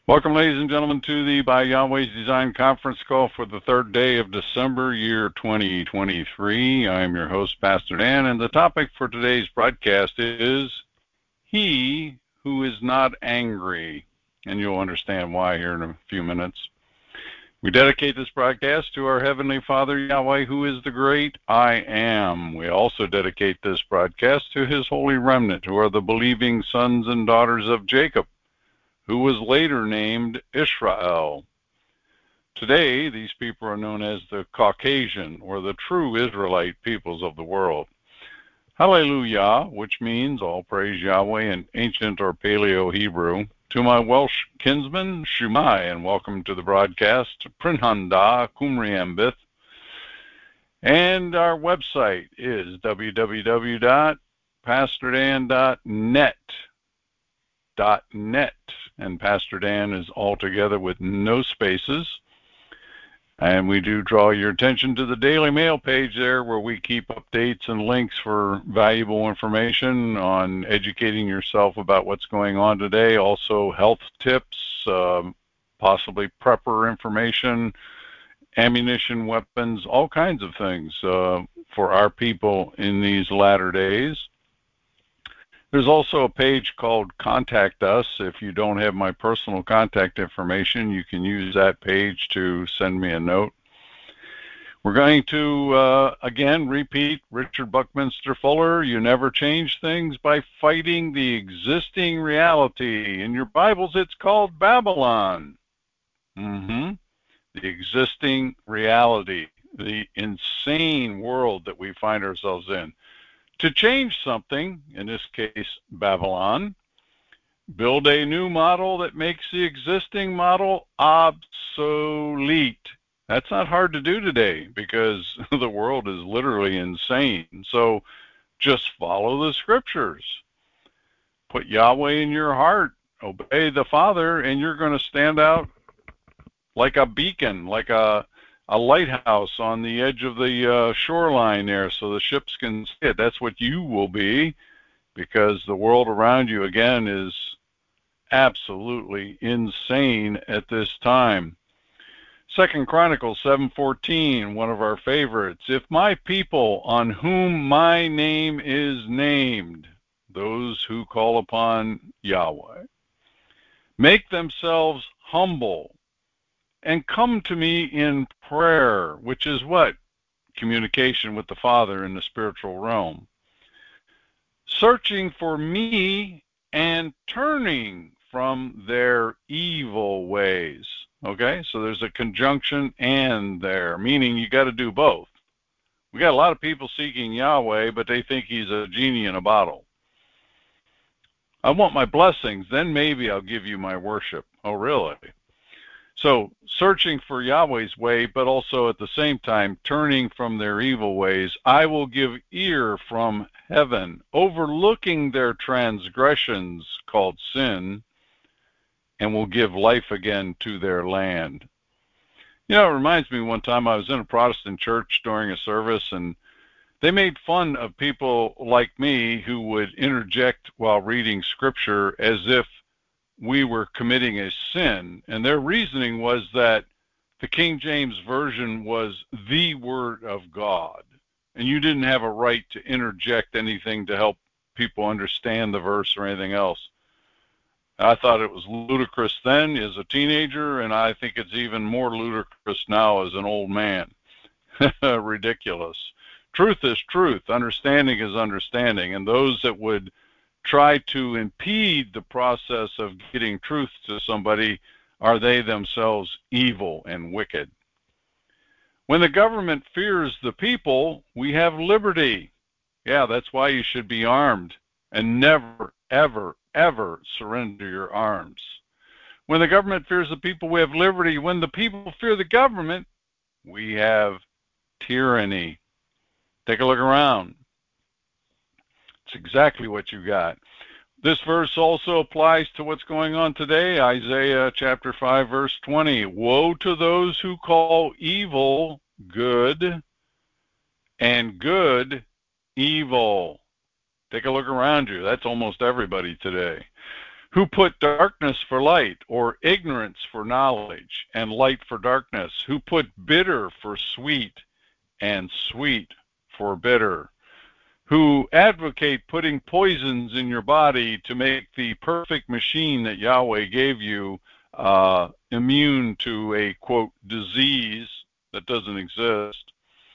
Welcome, ladies and gentlemen, to the By Yahweh's Design conference call for the third day of December, year 2023. I'm your host, Pastor Dan, and the topic for today's broadcast is He Who Is Not Angry, and you'll understand why here in a few minutes. We dedicate this broadcast to our Heavenly Father, Yahweh, who is the great I Am. We also dedicate this broadcast to His holy remnant, who are the believing sons and daughters of Jacob, who was later named Israel. Today, these people are known as the Caucasian, or the true Israelite peoples of the world. Hallelujah, which means all praise Yahweh in ancient or Paleo-Hebrew. To my Welsh kinsmen, Shumai, and welcome to the broadcast, Prinhanda Kumriambith. And our website is www.pastordan.net. .net, and Pastor Dan is all together with no spaces. And we do draw your attention to the Daily Mail page there, where we keep updates and links for valuable information on educating yourself about what's going on today. Also health tips, possibly prepper information, ammunition, weapons, all kinds of things for our people in these latter days. There's also a page called Contact Us. If you don't have my personal contact information, you can use that page to send me a note. We're going to, again, repeat Richard Buckminster Fuller. You never change things by fighting the existing reality. In your Bibles, it's called Babylon. The existing reality, the insane world that we find ourselves in. To change something, in this case Babylon, build a new model that makes the existing model obsolete. That's not hard to do today because the world is literally insane. So just follow the scriptures. Put Yahweh in your heart. Obey the Father, and you're going to stand out like a beacon, like a lighthouse on the edge of the shoreline there, so the ships can see it. That's what you will be, because the world around you, again, is absolutely insane at this time. 2 Chronicles 7:14, one of our favorites. If my people, on whom my name is named, those who call upon Yahweh, make themselves humble and come to me in prayer, which is what? Communication with the Father in the spiritual realm. Searching for me and turning from their evil ways. Okay, so there's a conjunction and there, meaning you got to do both. We got a lot of people seeking Yahweh, but they think he's a genie in a bottle. I want my blessings, then maybe I'll give you my worship. Oh, really? So searching for Yahweh's way, but also at the same time turning from their evil ways, I will give ear from heaven, overlooking their transgressions called sin, and will give life again to their land. You know, it reminds me one time I was in a Protestant church during a service, and they made fun of people like me who would interject while reading scripture as if we were committing a sin, and their reasoning was that the King James Version was the Word of God, and you didn't have a right to interject anything to help people understand the verse or anything else. I thought it was ludicrous then as a teenager, and I think it's even more ludicrous now as an old man. Ridiculous. Truth is truth. Understanding is understanding, and those that would try to impede the process of getting truth to somebody are they themselves evil and wicked. When the government fears the people, we have liberty. Yeah, that's why you should be armed and never, ever, ever surrender your arms. When the government fears the people, we have liberty. When the people fear the government, we have tyranny. Take a look around. It's exactly what you got. This verse also applies to what's going on today. Isaiah chapter 5, verse 20. Woe to those who call evil good and good evil. Take a look around you. That's almost everybody today. Who put darkness for light, or ignorance for knowledge, and light for darkness? Who put bitter for sweet, and sweet for bitter? Who advocate putting poisons in your body to make the perfect machine that Yahweh gave you immune to a, quote, disease that doesn't exist?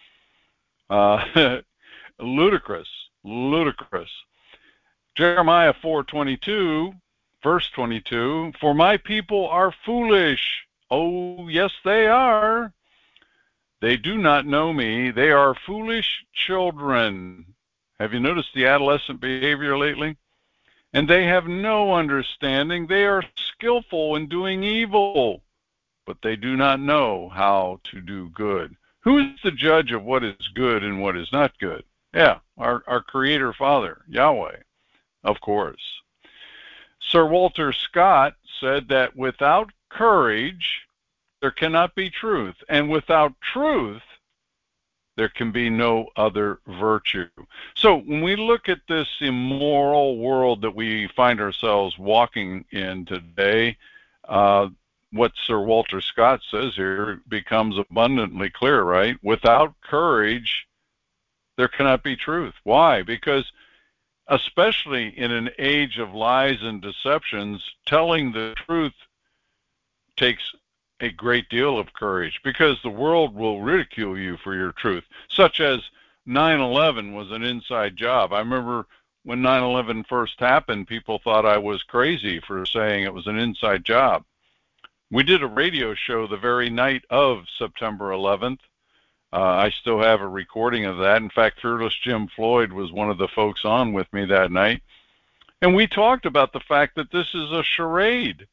Ludicrous, ludicrous. Jeremiah 4:22, verse 22, for my people are foolish. Oh, yes, they are. They do not know me. They are foolish children. Have you noticed the adolescent behavior lately? And they have no understanding. They are skillful in doing evil, but they do not know how to do good. Who is the judge of what is good and what is not good? Yeah, our Creator Father, Yahweh, of course. Sir Walter Scott said that without courage, there cannot be truth, and without truth, there can be no other virtue. So when we look at this immoral world that we find ourselves walking in today, what Sir Walter Scott says here becomes abundantly clear, right? Without courage, there cannot be truth. Why? Because especially in an age of lies and deceptions, telling the truth takes a great deal of courage, because the world will ridicule you for your truth, such as 9/11 was an inside job. I remember when 9/11 first happened, people thought I was crazy for saying it was an inside job. We did a radio show the very night of September 11th. I still have a recording of that. In fact, Fearless Jim Floyd was one of the folks on with me that night. And we talked about the fact that this is a charade.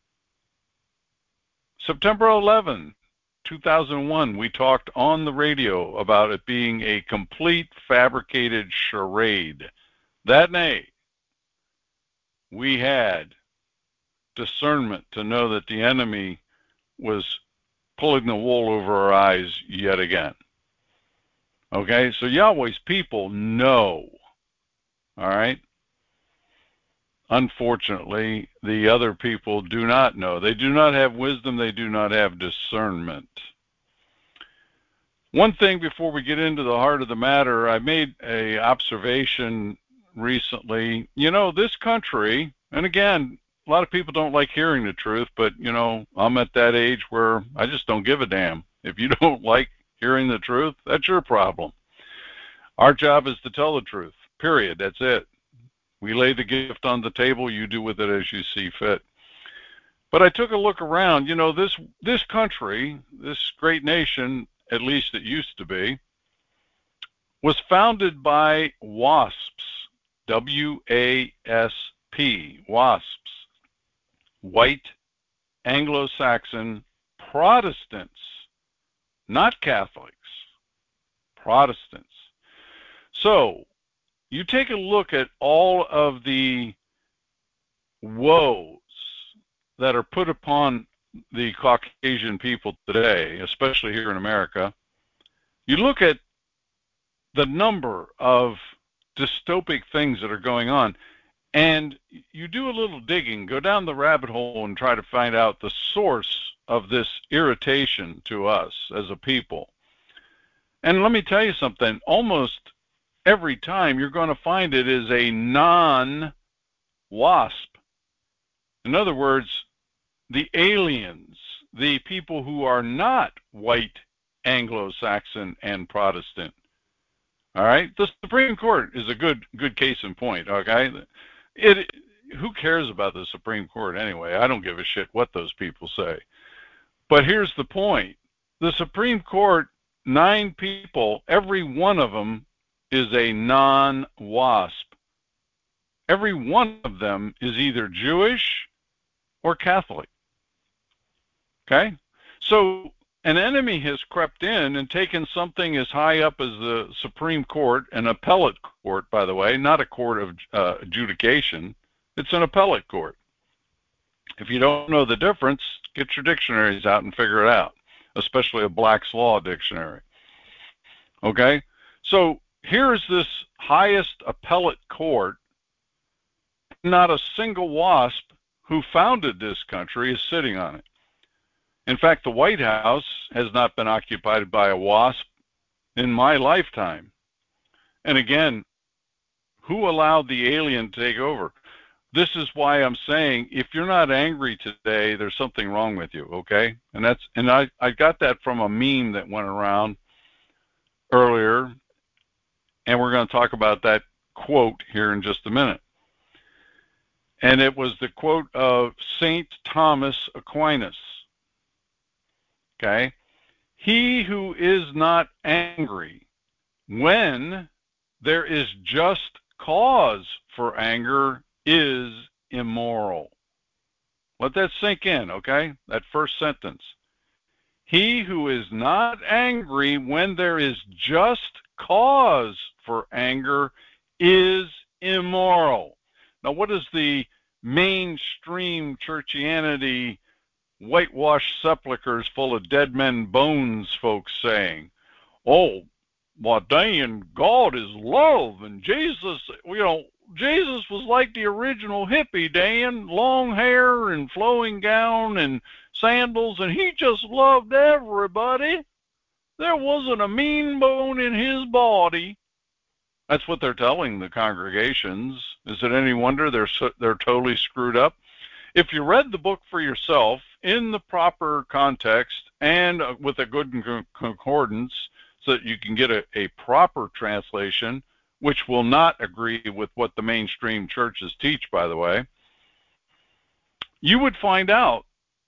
September 11, 2001, we talked on the radio about it being a complete fabricated charade. That night, we had discernment to know that the enemy was pulling the wool over our eyes yet again. Okay, so Yahweh's people know, all right? Unfortunately, the other people do not know. They do not have wisdom. They do not have discernment. One thing before we get into the heart of the matter, I made an observation recently. You know, this country, and again, a lot of people don't like hearing the truth, but, you know, I'm at that age where I just don't give a damn. If you don't like hearing the truth, that's your problem. Our job is to tell the truth, period. That's it. We lay the gift on the table. You do with it as you see fit. But I took a look around. You know, this country, this great nation, at least it used to be, was founded by WASPs, W-A-S-P, WASPs, white Anglo-Saxon Protestants, not Catholics, Protestants. So you take a look at all of the woes that are put upon the Caucasian people today, especially here in America. You look at the number of dystopic things that are going on, and you do a little digging, go down the rabbit hole and try to find out the source of this irritation to us as a people. And let me tell you something, almost every time you're going to find it is a non-WASP. In other words, the aliens, the people who are not white, Anglo-Saxon, and Protestant. All right? The Supreme Court is a good case in point, okay? Who cares about the Supreme Court anyway? I don't give a shit what those people say. But here's the point. The Supreme Court, 9 people, every one of them is a non-WASP. Every one of them is either Jewish or Catholic. Okay? So an enemy has crept in and taken something as high up as the Supreme Court, an appellate court, by the way, not a court of adjudication. It's an appellate court. If you don't know the difference, get your dictionaries out and figure it out, especially a Black's Law dictionary. Okay? So here's this highest appellate court, not a single WASP who founded this country is sitting on it. In fact, the White House has not been occupied by a WASP in my lifetime. And again, who allowed the alien to take over? This is why I'm saying, if you're not angry today, there's something wrong with you, okay? And I got that from a meme that went around earlier, and we're going to talk about that quote here in just a minute. And it was the quote of Saint Thomas Aquinas. Okay? He who is not angry when there is just cause for anger is immoral. Let that sink in, okay? That first sentence. He who is not angry when there is just cause for anger is immoral. Now, what is the mainstream churchianity, whitewashed sepulchres full of dead men bones folks saying? Oh, well, dang, God is love, and Jesus, Jesus was like the original hippie, Dan, long hair and flowing gown and sandals, and he just loved everybody. There wasn't a mean bone in his body. That's what they're telling the congregations. Is it any wonder they're totally screwed up? If you read the book for yourself in the proper context and with a good concordance so that you can get a proper translation, which will not agree with what the mainstream churches teach, by the way, you would find out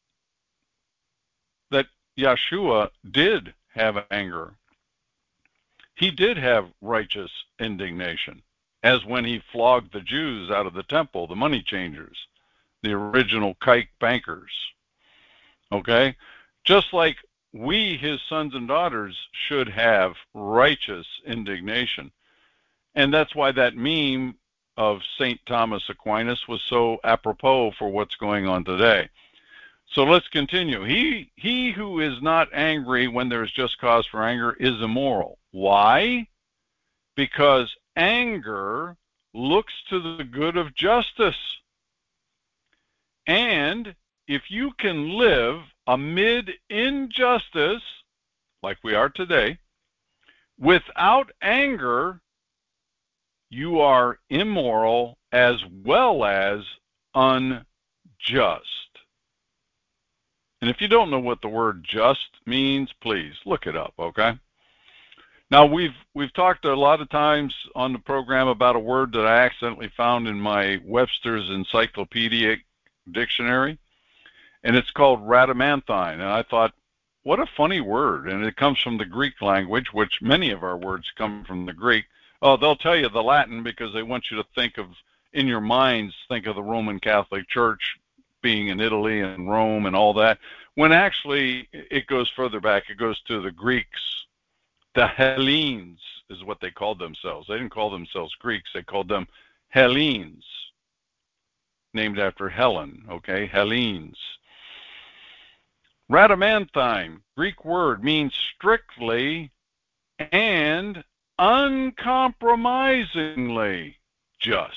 that Yeshua did have anger. He did have righteous indignation, as when he flogged the Jews out of the temple, the money changers, the original kike bankers. Okay? Just like we, his sons and daughters, should have righteous indignation. And that's why that meme of St. Thomas Aquinas was so apropos for what's going on today. So let's continue. He who is not angry when there is just cause for anger is immoral. Why? Because anger looks to the good of justice. And if you can live amid injustice, like we are today, without anger, you are immoral as well as unjust. And if you don't know what the word just means, please look it up, okay? Now, we've talked a lot of times on the program about a word that I accidentally found in my Webster's Encyclopedic Dictionary, and it's called rhadamanthine. And I thought, what a funny word. And it comes from the Greek language, which many of our words come from the Greek. Oh, they'll tell you the Latin because they want you to think of, in your minds, think of the Roman Catholic Church being in Italy and Rome and all that, when actually it goes further back. It goes to the Greeks. The Hellenes is what they called themselves. They didn't call themselves Greeks. They called them Hellenes, named after Helen, okay? Hellenes. Rhadamanthine, Greek word, means strictly and uncompromisingly just.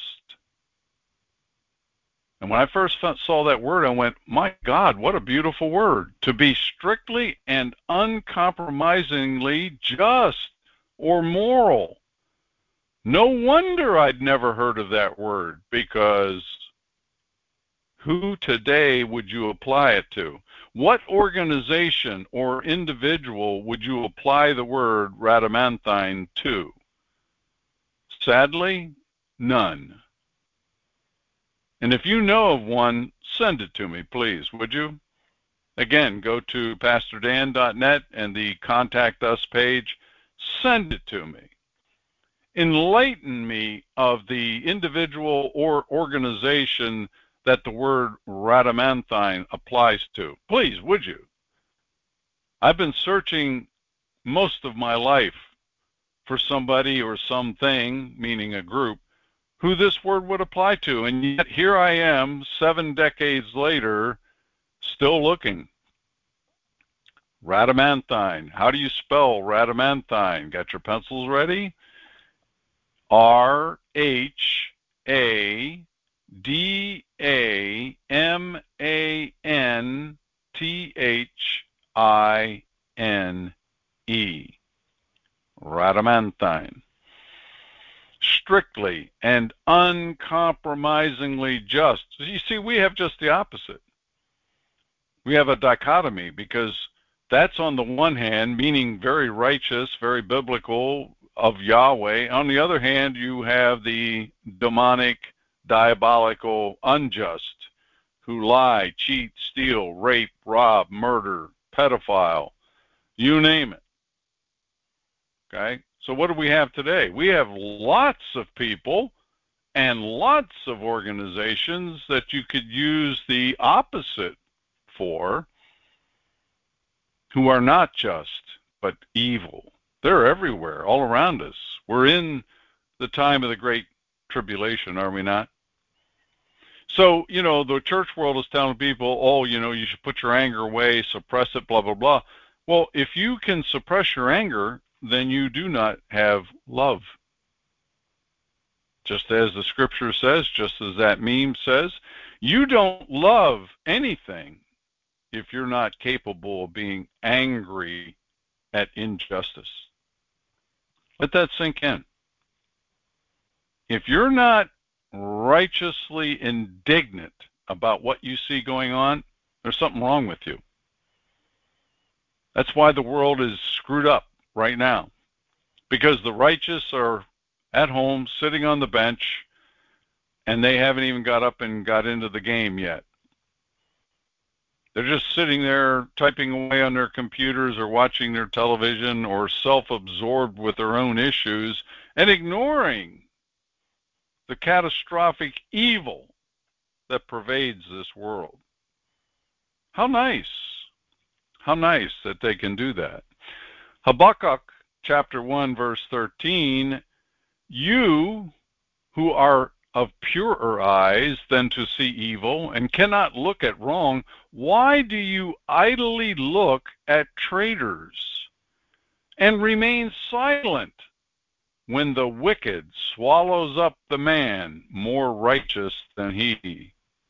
And when I first saw that word, I went, my God, what a beautiful word. To be strictly and uncompromisingly just or moral. No wonder I'd never heard of that word, because who today would you apply it to? What organization or individual would you apply the word rhadamanthine to? Sadly, none. And if you know of one, send it to me, please, would you? Again, go to pastordan.net and the Contact Us page. Send it to me. Enlighten me of the individual or organization that the word rhadamanthine applies to. Please, would you? I've been searching most of my life for somebody or something, meaning a group, who this word would apply to, and yet here I am 7 decades later still looking. Rhadamanthine. How do you spell rhadamanthine? Got your pencils ready? R-H-A-D-A-M-A-N-T-H-I-N-E. Radamanthine. Strictly and uncompromisingly just. You see, we have just the opposite. We have a dichotomy, because that's on the one hand, meaning very righteous, very biblical of Yahweh. On the other hand, you have the demonic, diabolical, unjust, who lie, cheat, steal, rape, rob, murder, pedophile, you name it. Okay? So what do we have today? We have lots of people and lots of organizations that you could use the opposite for, who are not just, but evil. They're everywhere, all around us. We're in the time of the Great Tribulation, are we not? So, the church world is telling people, oh, you should put your anger away, suppress it, blah, blah, blah. Well, if you can suppress your anger, then you do not have love. Just as the scripture says, just as that meme says, you don't love anything if you're not capable of being angry at injustice. Let that sink in. If you're not righteously indignant about what you see going on, there's something wrong with you. That's why the world is screwed up right now, because the righteous are at home sitting on the bench, and they haven't even got up and got into the game yet. They're just sitting there typing away on their computers or watching their television, or self-absorbed with their own issues and ignoring the catastrophic evil that pervades this world. How nice that they can do that. Habakkuk chapter 1 verse 13, you who are of purer eyes than to see evil and cannot look at wrong, why do you idly look at traitors and remain silent when the wicked swallows up the man more righteous than he?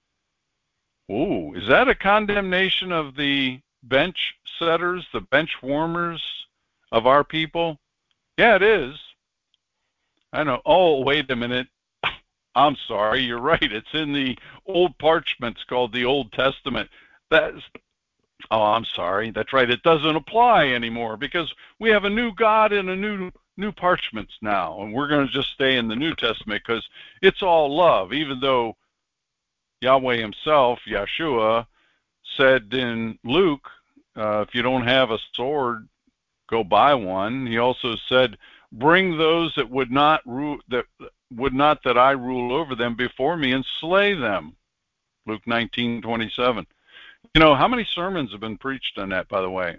Ooh, is that a condemnation of the bench setters, the bench warmers of our people? Yeah, it is. I know. Oh, wait a minute. I'm sorry, you're right. It's in the old parchments called the Old Testament. I'm sorry. That's right. It doesn't apply anymore, because we have a new God and a new parchments now, and we're going to just stay in the New Testament because it's all love, even though Yahweh himself, Yeshua, said in Luke, if you don't have a sword, go buy one. He also said, bring those that would not that I rule over them before me, and slay them. Luke 19:27. How many sermons have been preached on that, by the way?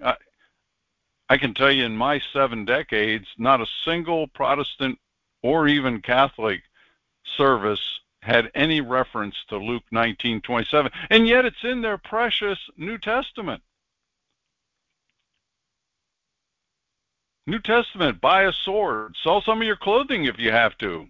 I can tell you, in my 7 decades, not a single Protestant or even Catholic service had any reference to Luke 19:27, and yet it's in their precious New Testament. New Testament, buy a sword, sell some of your clothing if you have to,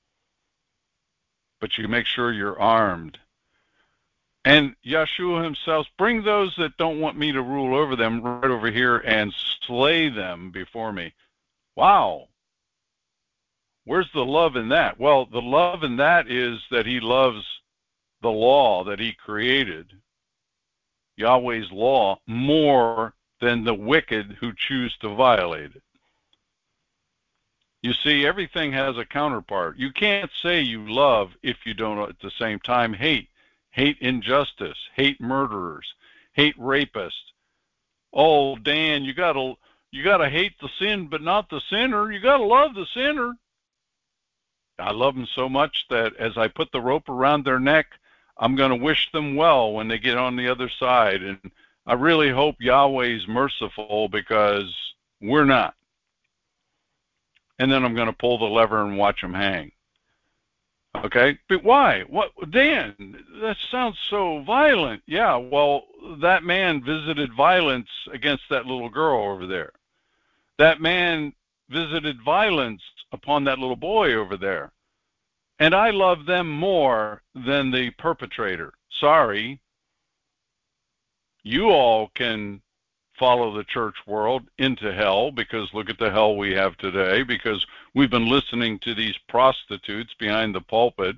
but you make sure you're armed. And Yeshua himself, bring those that don't want me to rule over them right over here and slay them before me. Wow. Where's the love in that? Well, the love in that is that he loves the law that he created, Yahweh's law, more than the wicked who choose to violate it. You see, everything has a counterpart. You can't say you love if you don't at the same time hate. Hate injustice, hate murderers, hate rapists. Oh, Dan, you gotta hate the sin but not the sinner. You gotta love the sinner. I love them so much that as I put the rope around their neck, I'm going to wish them well when they get on the other side. And I really hope Yahweh's merciful, because we're not. And then I'm going to pull the lever and watch them hang. Okay? But why? What, Dan, that sounds so violent. Yeah, well, that man visited violence against that little girl over there. That man visited violence upon that little boy over there. And I love them more than the perpetrator. sorry, you all can follow the church world into hell, because look at the hell we have today, because we've been listening to these prostitutes behind the pulpit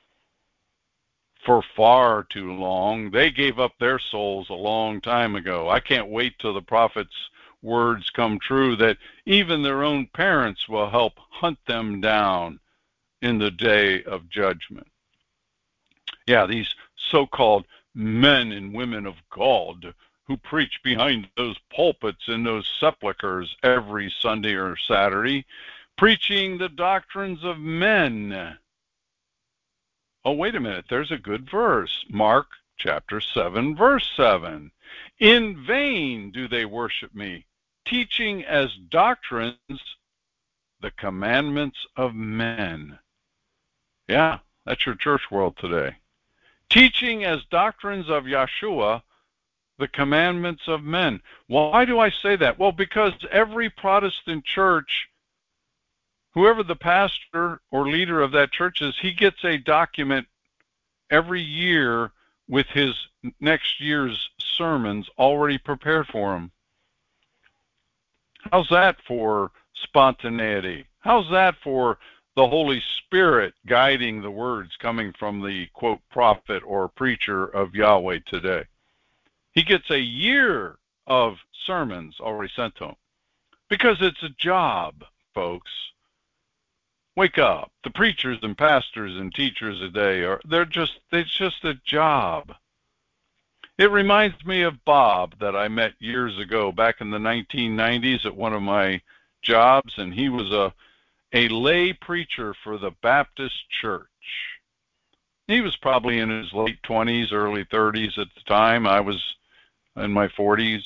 for far too long. They gave up their souls a long time ago. I can't wait till the prophet's words come true that even their own parents will help hunt them down in the day of judgment. Yeah, these so-called men and women of God who preach behind those pulpits in those sepulchres every Sunday or Saturday, preaching the doctrines of men. Oh, wait a minute, there's a good verse. Mark chapter 7, verse 7. In vain do they worship me, teaching as doctrines the commandments of men. Yeah, that's your church world today. Teaching as doctrines of Yeshua the commandments of men. Why do I say that? Well, because every Protestant church, whoever the pastor or leader of that church is, he gets a document every year with his next year's sermons already prepared for him. How's that for spontaneity? How's that for the Holy Spirit guiding the words coming from the, quote, prophet or preacher of Yahweh today? He gets a year of sermons already sent to him because it's a job, folks. Wake up. The preachers and pastors and teachers today it's just a job. It reminds me of Bob that I met years ago back in the 1990s at one of my jobs, and he was a lay preacher for the Baptist church. He was probably in his late 20s, early 30s at the time. I was in my 40s.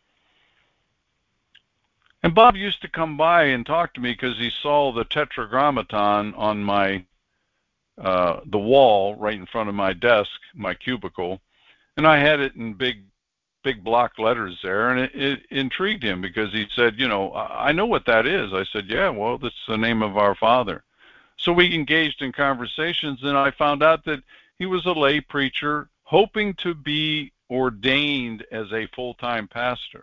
And Bob used to come by and talk to me because he saw the Tetragrammaton on my the wall right in front of my desk, my cubicle, and I had it in big block letters there, and it intrigued him because he said, you know, I know what that is. I said, yeah, well, that's the name of our Father. So we engaged in conversations, and I found out that he was a lay preacher hoping to be ordained as a full-time pastor.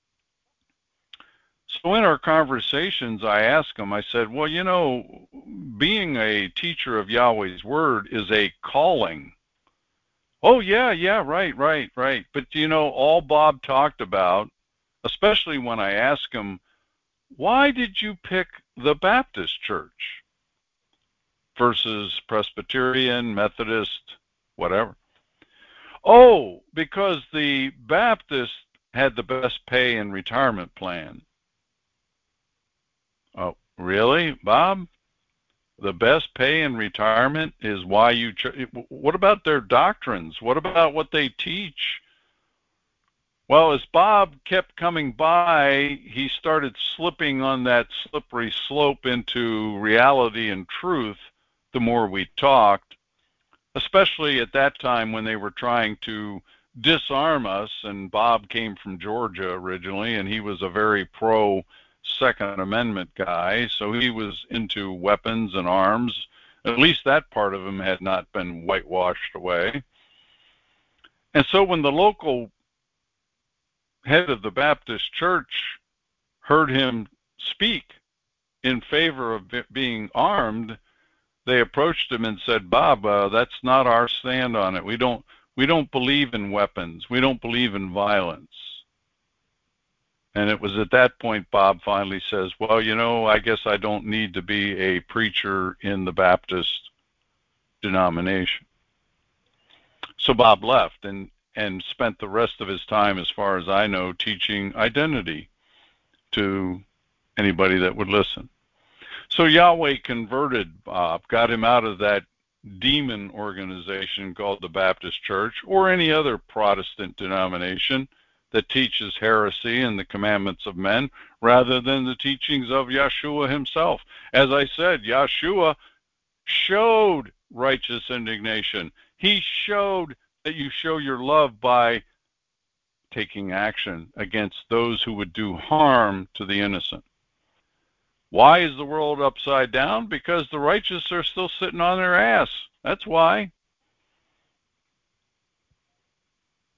So in our conversations, I asked him, I said, well, you know, being a teacher of Yahweh's word is a calling. Oh, yeah, right. But, you know, all Bob talked about, especially when I asked him, why did you pick the Baptist church versus Presbyterian, Methodist, whatever? Oh, because the Baptist had the best pay and retirement plan. Oh, really, Bob? The best pay and retirement is why you... What about their doctrines? What about what they teach? Well, as Bob kept coming by, he started slipping on that slippery slope into reality and truth the more we talked, especially at that time when they were trying to disarm us. And Bob came from Georgia originally, and he was a very pro Second Amendment guy, so he was into weapons and arms. At least that part of him had not been whitewashed away. And so when the local head of the Baptist church heard him speak in favor of being armed, they approached him and said, Bob, that's not our stand on it. We don't believe in weapons. We don't believe in violence. And it was at that point Bob finally says, well, you know, I guess I don't need to be a preacher in the Baptist denomination. So Bob left and spent the rest of his time, as far as I know, teaching identity to anybody that would listen. So Yahweh converted Bob, got him out of that demon organization called the Baptist Church, or any other Protestant denomination that teaches heresy and the commandments of men rather than the teachings of Yeshua himself. As I said, Yeshua showed righteous indignation. He showed that you show your love by taking action against those who would do harm to the innocent. Why is the world upside down? Because the righteous are still sitting on their ass. That's why.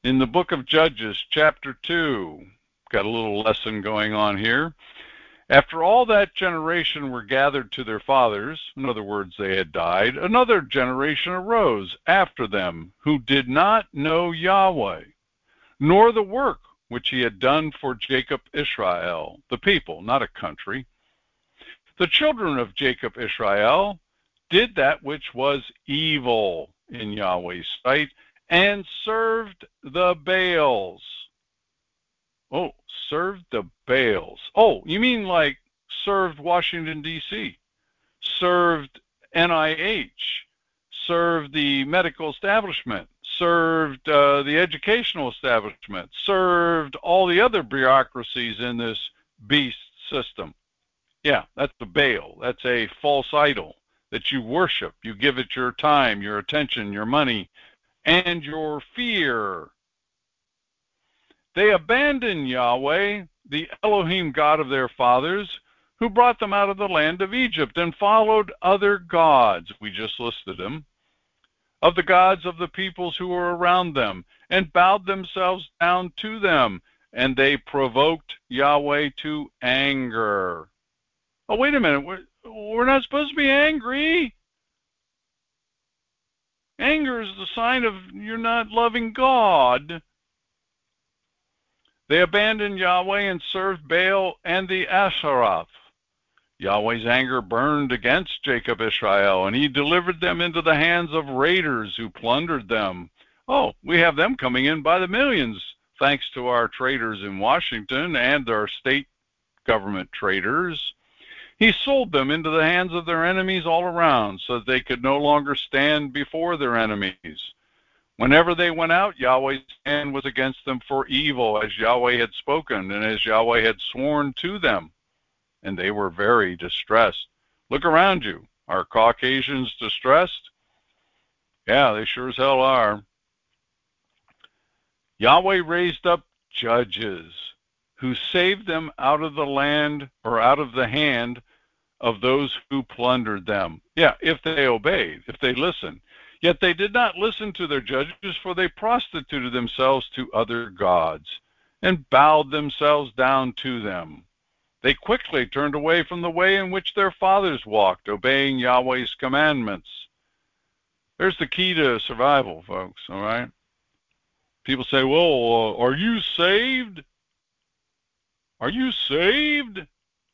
In the book of Judges, chapter 2, got a little lesson going on here. After all that generation were gathered to their fathers, in other words, they had died, another generation arose after them who did not know Yahweh, nor the work which he had done for Jacob Israel, the people, not a country. The children of Jacob Israel did that which was evil in Yahweh's sight and served the Baals. Oh, served the Baals. Oh, you mean like served Washington, D.C., served NIH, served the medical establishment, served the educational establishment, served all the other bureaucracies in this beast system. Yeah, that's the Baal. That's a false idol that you worship. You give it your time, your attention, your money, and your fear. They abandoned Yahweh, the Elohim God of their fathers, who brought them out of the land of Egypt, and followed other gods, we just listed them, of the gods of the peoples who were around them, and bowed themselves down to them, and they provoked Yahweh to anger. Oh, wait a minute, we're not supposed to be angry. Anger is the sign of you're not loving God. They abandoned Yahweh and served Baal and the Asheroth. Yahweh's anger burned against Jacob Israel, and he delivered them into the hands of raiders who plundered them. Oh, we have them coming in by the millions, thanks to our traders in Washington and our state government traders. He sold them into the hands of their enemies all around, so that they could no longer stand before their enemies. Whenever they went out, Yahweh's hand was against them for evil, as Yahweh had spoken, and as Yahweh had sworn to them. And they were very distressed. Look around you. Are Caucasians distressed? Yeah, they sure as hell are. Yahweh raised up judges who saved them out of the land, or out of the hand of those who plundered them. Yeah, if they obeyed, if they listened. Yet they did not listen to their judges, for they prostituted themselves to other gods and bowed themselves down to them. They quickly turned away from the way in which their fathers walked, obeying Yahweh's commandments. There's the key to survival, folks, all right? People say, well, are you saved? Are you saved?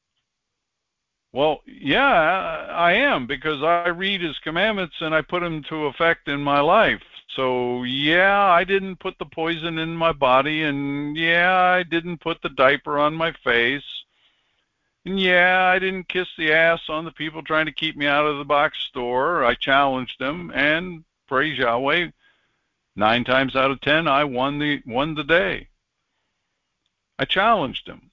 Well, yeah, I am, because I read his commandments and I put them to effect in my life. So, yeah, I didn't put the poison in my body, and yeah, I didn't put the diaper on my face. And yeah, I didn't kiss the ass on the people trying to keep me out of the box store. I challenged them, and praise Yahweh, 9 times out of 10, I won the day. I challenged them.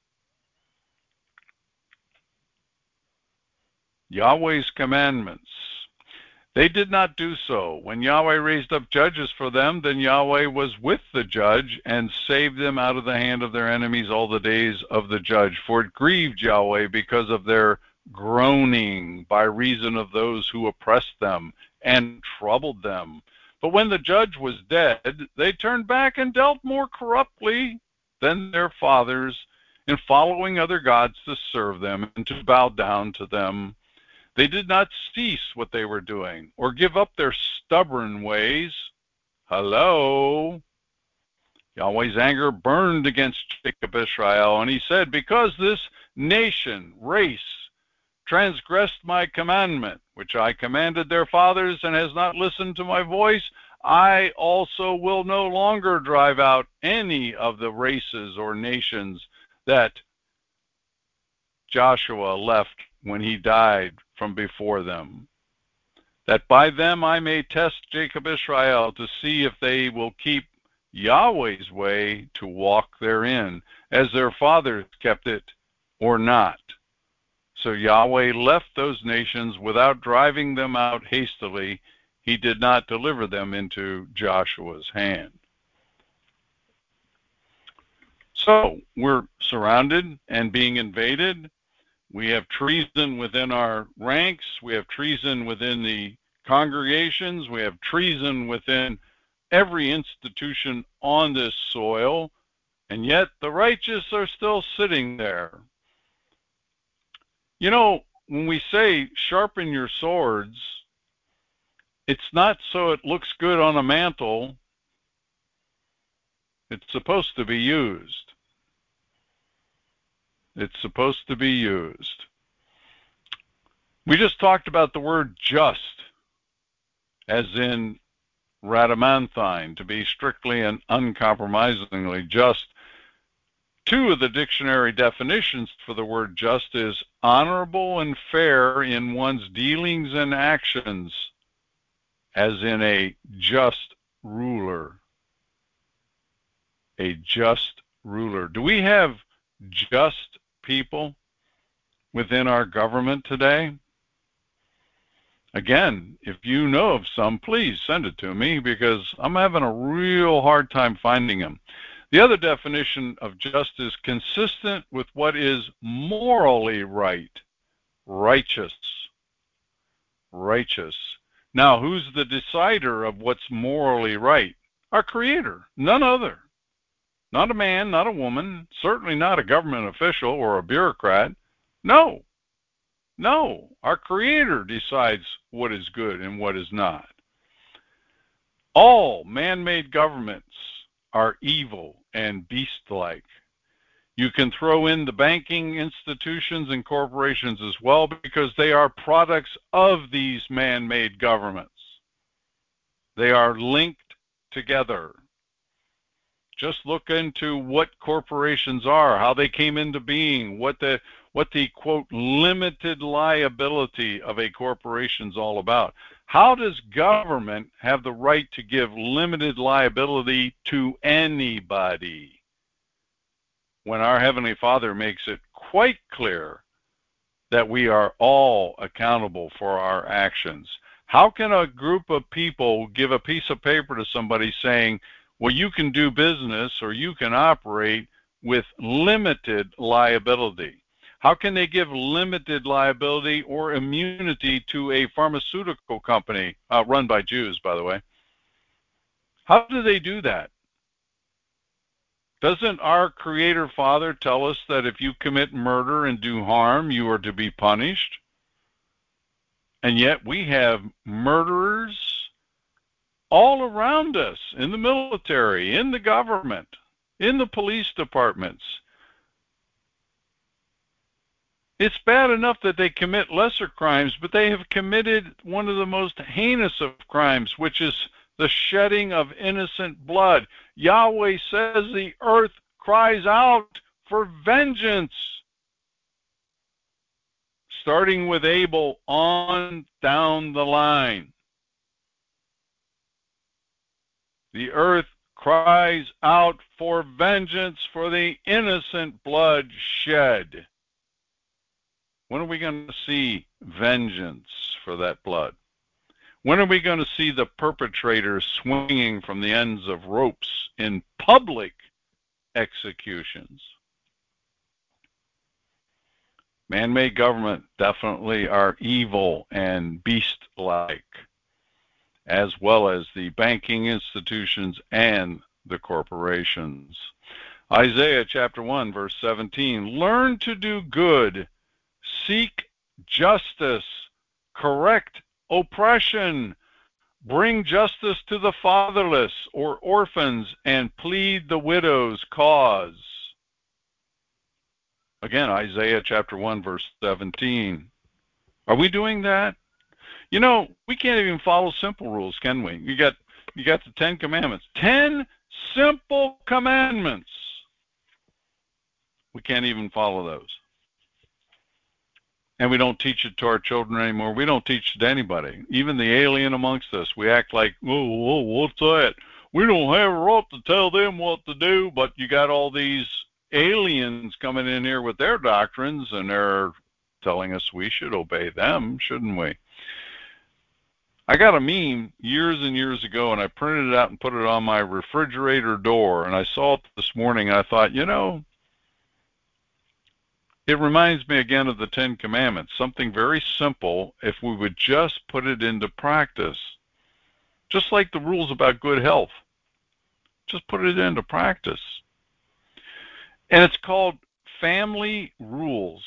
Yahweh's commandments. They did not do so. When Yahweh raised up judges for them, then Yahweh was with the judge and saved them out of the hand of their enemies all the days of the judge. For it grieved Yahweh because of their groaning by reason of those who oppressed them and troubled them. But when the judge was dead, they turned back and dealt more corruptly than their fathers, in following other gods to serve them and to bow down to them. They did not cease what they were doing, or give up their stubborn ways. Hello? Yahweh's anger burned against Jacob Israel, and he said, because this nation, race, transgressed my commandment, which I commanded their fathers, and has not listened to my voice, I also will no longer drive out any of the races or nations that Joshua left when he died from before them, that by them I may test Jacob Israel to see if they will keep Yahweh's way to walk therein, as their fathers kept it, or not. So Yahweh left those nations without driving them out hastily. He did not deliver them into Joshua's hand. So we're surrounded and being invaded. We have treason within our ranks. We have treason within the congregations. We have treason within every institution on this soil, and yet the righteous are still sitting there. You know, when we say sharpen your swords, it's not so it looks good on a mantle. It's supposed to be used. It's supposed to be used. We just talked about the word just, as in radamanthine, to be strictly and uncompromisingly just. Two of the dictionary definitions for the word just is honorable and fair in one's dealings and actions, as in a just ruler. A just ruler. Do we have just people within our government today? Again, if you know of some, please send it to me, because I'm having a real hard time finding them. The other definition of just is consistent with what is morally right. Righteous. Righteous. Now, who's the decider of what's morally right? Our Creator, none other. Not a man, not a woman, certainly not a government official or a bureaucrat. No. No. Our Creator decides what is good and what is not. All man-made governments are evil and beast-like. You can throw in the banking institutions and corporations as well, because they are products of these man-made governments. They are linked together. Just look into what corporations are, how they came into being, what the quote limited liability of a corporation is all about. How does government have the right to give limited liability to anybody, when our Heavenly Father makes it quite clear that we are all accountable for our actions? How can a group of people give a piece of paper to somebody saying, well, you can do business or you can operate with limited liability? How can they give limited liability or immunity to a pharmaceutical company run by Jews, by the way? How do they do that? Doesn't our Creator Father tell us that if you commit murder and do harm, you are to be punished? And yet we have murderers all around us, in the military, in the government, in the police departments. It's bad enough that they commit lesser crimes, but they have committed one of the most heinous of crimes, which is the shedding of innocent blood. Yahweh says the earth cries out for vengeance. Starting with Abel on down the line. The earth cries out for vengeance for the innocent blood shed. When are we going to see vengeance for that blood? When are we going to see the perpetrators swinging from the ends of ropes in public executions? Man-made government definitely are evil and beast-like, as well as the banking institutions and the corporations. Isaiah chapter 1, verse 17, learn to do good, seek justice, correct oppression, bring justice to the fatherless or orphans, and plead the widow's cause. Again, Isaiah chapter 1, verse 17. Are we doing that? You know, we can't even follow simple rules, can we? You got the 10 commandments. 10 simple commandments. We can't even follow those. And we don't teach it to our children anymore. We don't teach it to anybody. Even the alien amongst us, we act like, whoa, what's that? We don't have a right to tell them what to do, but you got all these aliens coming in here with their doctrines, and they're telling us we should obey them, shouldn't we? I got a meme years and years ago, and I printed it out and put it on my refrigerator door, and I saw it this morning, and I thought, you know, it reminds me again of the 10 Commandments, something very simple if we would just put it into practice. Just like the rules about good health. Just put it into practice. And it's called family rules.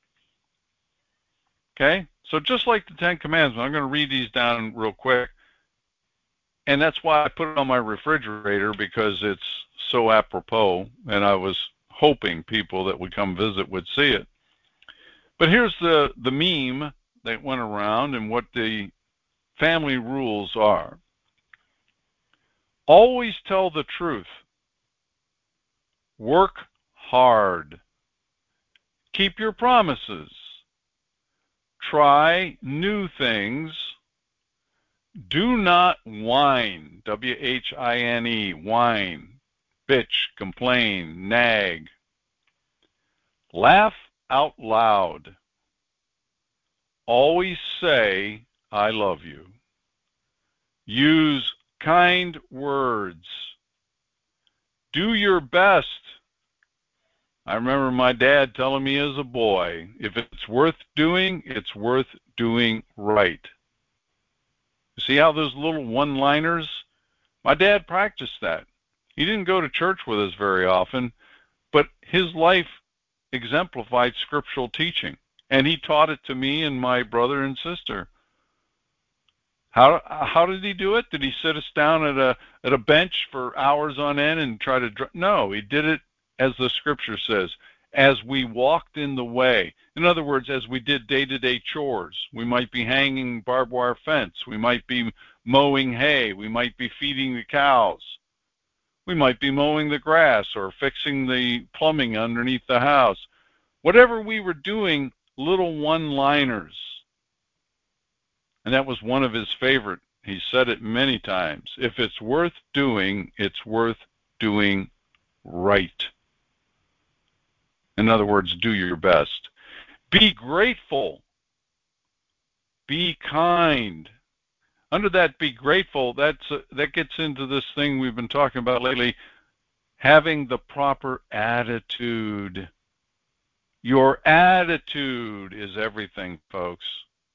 Okay? So just like the Ten Commandments, I'm going to read these down real quick. And that's why I put it on my refrigerator, because it's so apropos, and I was hoping people that would come visit would see it. But here's the meme that went around and what the family rules are. Always tell the truth. Work hard. Keep your promises. Try new things. Do not whine, W-H-I-N-E, whine, bitch, complain, nag. Laugh out loud. Always say, I love you. Use kind words. Do your best. I remember my dad telling me as a boy, if it's worth doing, it's worth doing right. See how those little one-liners? My dad practiced that. He didn't go to church with us very often, but his life exemplified scriptural teaching, and he taught it to me and my brother and sister. How did he do it? Did he sit us down at a bench for hours on end and try to? No, he did it as the scripture says, as we walked in the way. In other words, as we did day-to-day chores. We might be hanging barbed wire fence. We might be mowing hay. We might be feeding the cows. We might be mowing the grass or fixing the plumbing underneath the house. Whatever we were doing, little one-liners. And that was one of his favorite. He said it many times. If it's worth doing, it's worth doing right. In other words, do your best. Be grateful. Be kind. Under that, be grateful, that gets into this thing we've been talking about lately, having the proper attitude. Your attitude is everything, folks.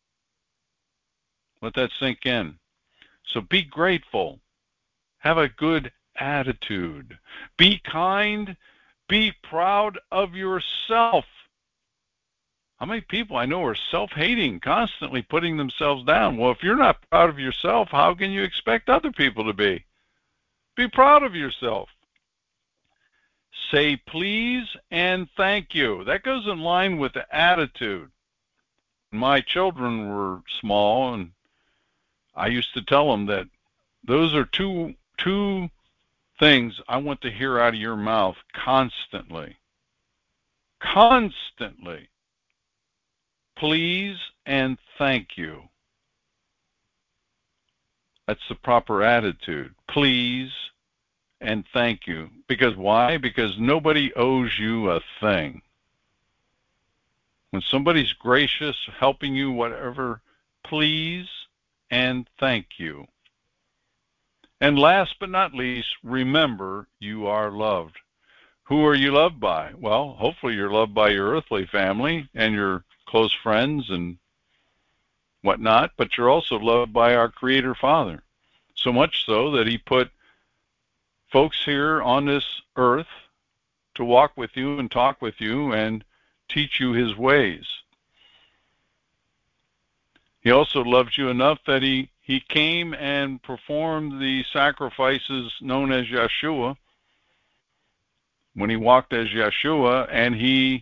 Let that sink in. So be grateful. Have a good attitude. Be kind. Be proud of yourself. How many people I know are self-hating, constantly putting themselves down? Well, if you're not proud of yourself, how can you expect other people to be? Be proud of yourself. Say please and thank you. That goes in line with the attitude. My children were small, and I used to tell them that those are two things I want to hear out of your mouth constantly. Constantly. Please and thank you. That's the proper attitude. Please and thank you. Because why? Because nobody owes you a thing. When somebody's gracious, helping you, whatever, please and thank you. And last but not least, remember you are loved. Who are you loved by? Well, hopefully you're loved by your earthly family and your close friends and whatnot, but you're also loved by our Creator Father. So much so that He put folks here on this earth to walk with you and talk with you and teach you His ways. He also loves you enough that He came and performed the sacrifices known as Yeshua when He walked as Yeshua, and He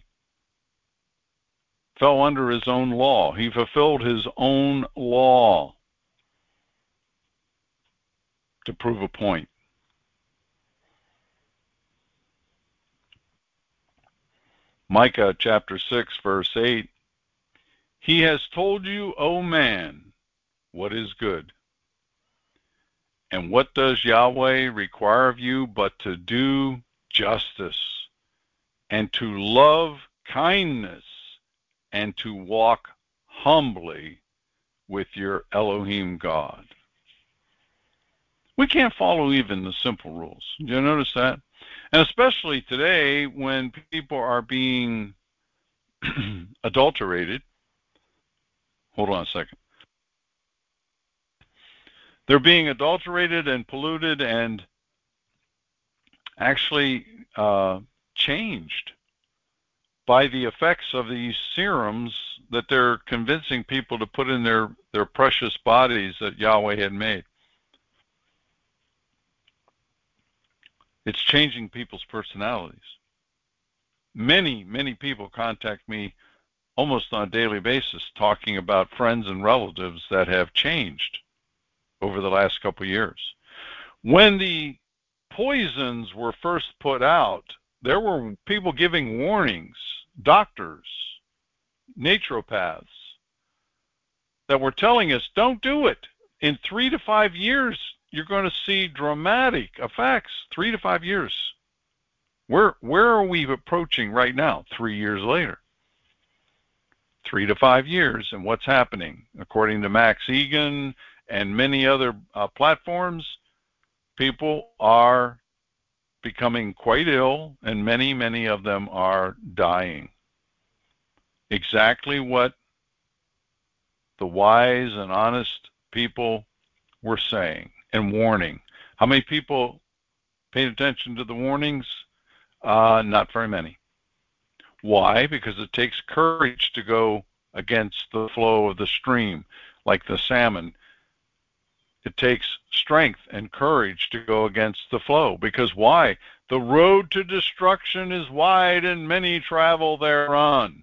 fell under His own law. He fulfilled His own law to prove a point. Micah chapter 6, verse 8, He has told you, O man, what is good. And what does Yahweh require of you but to do justice and to love kindness and to walk humbly with your Elohim God. We can't follow even the simple rules. Do you notice that? And especially today when people are being adulterated. Hold on a second. They're being adulterated and polluted and actually changed by the effects of these serums that they're convincing people to put in their precious bodies that Yahweh had made. It's changing people's personalities. Many, many people contact me almost on a daily basis talking about friends and relatives that have changed over the last couple of years. When the poisons were first put out, there were people giving warnings, doctors, naturopaths, that were telling us, don't do it. In 3 to 5 years, you're going to see dramatic effects. 3 to 5 years. Where are we approaching right now, 3 years later? 3 to 5 years, and what's happening? According to Max Egan and many other platforms, people are becoming quite ill, and many, many of them are dying. Exactly what the wise and honest people were saying and warning. How many people paid attention to the warnings? Not very many. Why? Because it takes courage to go against the flow of the stream, like the salmon. It takes strength and courage to go against the flow. Because why? The road to destruction is wide and many travel thereon.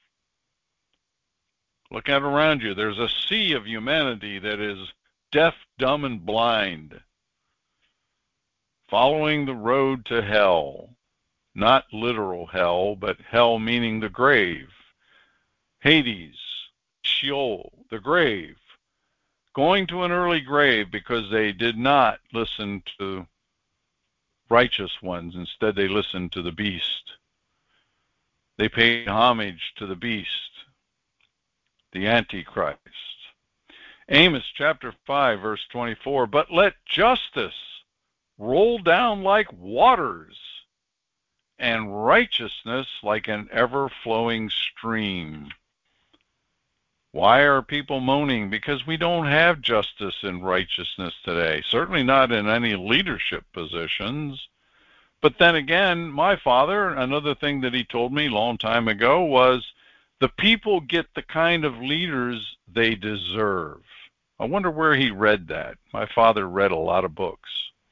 Look out around you. There's a sea of humanity that is deaf, dumb, and blind, following the road to hell. Not literal hell, but hell meaning the grave. Hades, Sheol, the grave. Going to an early grave because they did not listen to righteous ones. Instead, they listened to the beast. They paid homage to the beast, the Antichrist. Amos chapter 5, verse 24, but let justice roll down like waters, and righteousness like an ever-flowing stream. Why are people moaning? Because we don't have justice and righteousness today. Certainly not in any leadership positions. But then again, my father, another thing that he told me a long time ago was, the people get the kind of leaders they deserve. I wonder where he read that. My father read a lot of books.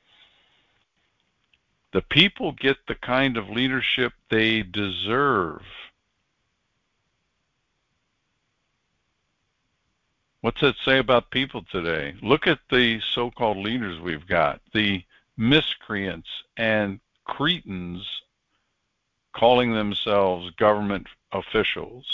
The people get the kind of leadership they deserve. What's that say about people today? Look at the so-called leaders we've got, the miscreants and cretins calling themselves government officials.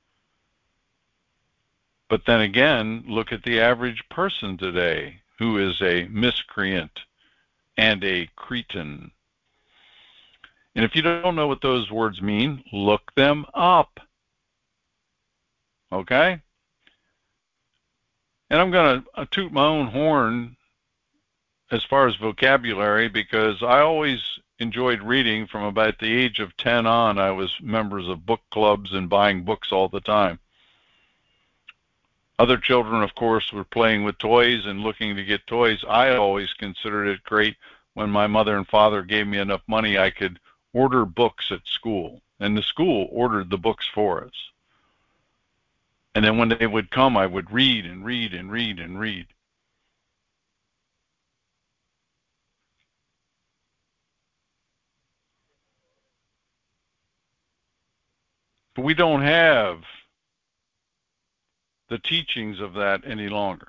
But then again, look at the average person today who is a miscreant and a cretin. And if you don't know what those words mean, look them up. Okay? And I'm going to toot my own horn as far as vocabulary, because I always enjoyed reading. From about the age of 10 on. I was members of book clubs and buying books all the time. Other children, of course, were playing with toys and looking to get toys. I always considered it great when my mother and father gave me enough money I could order books at school, and the school ordered the books for us. And then when they would come, I would read and read and read and read. But we don't have the teachings of that any longer.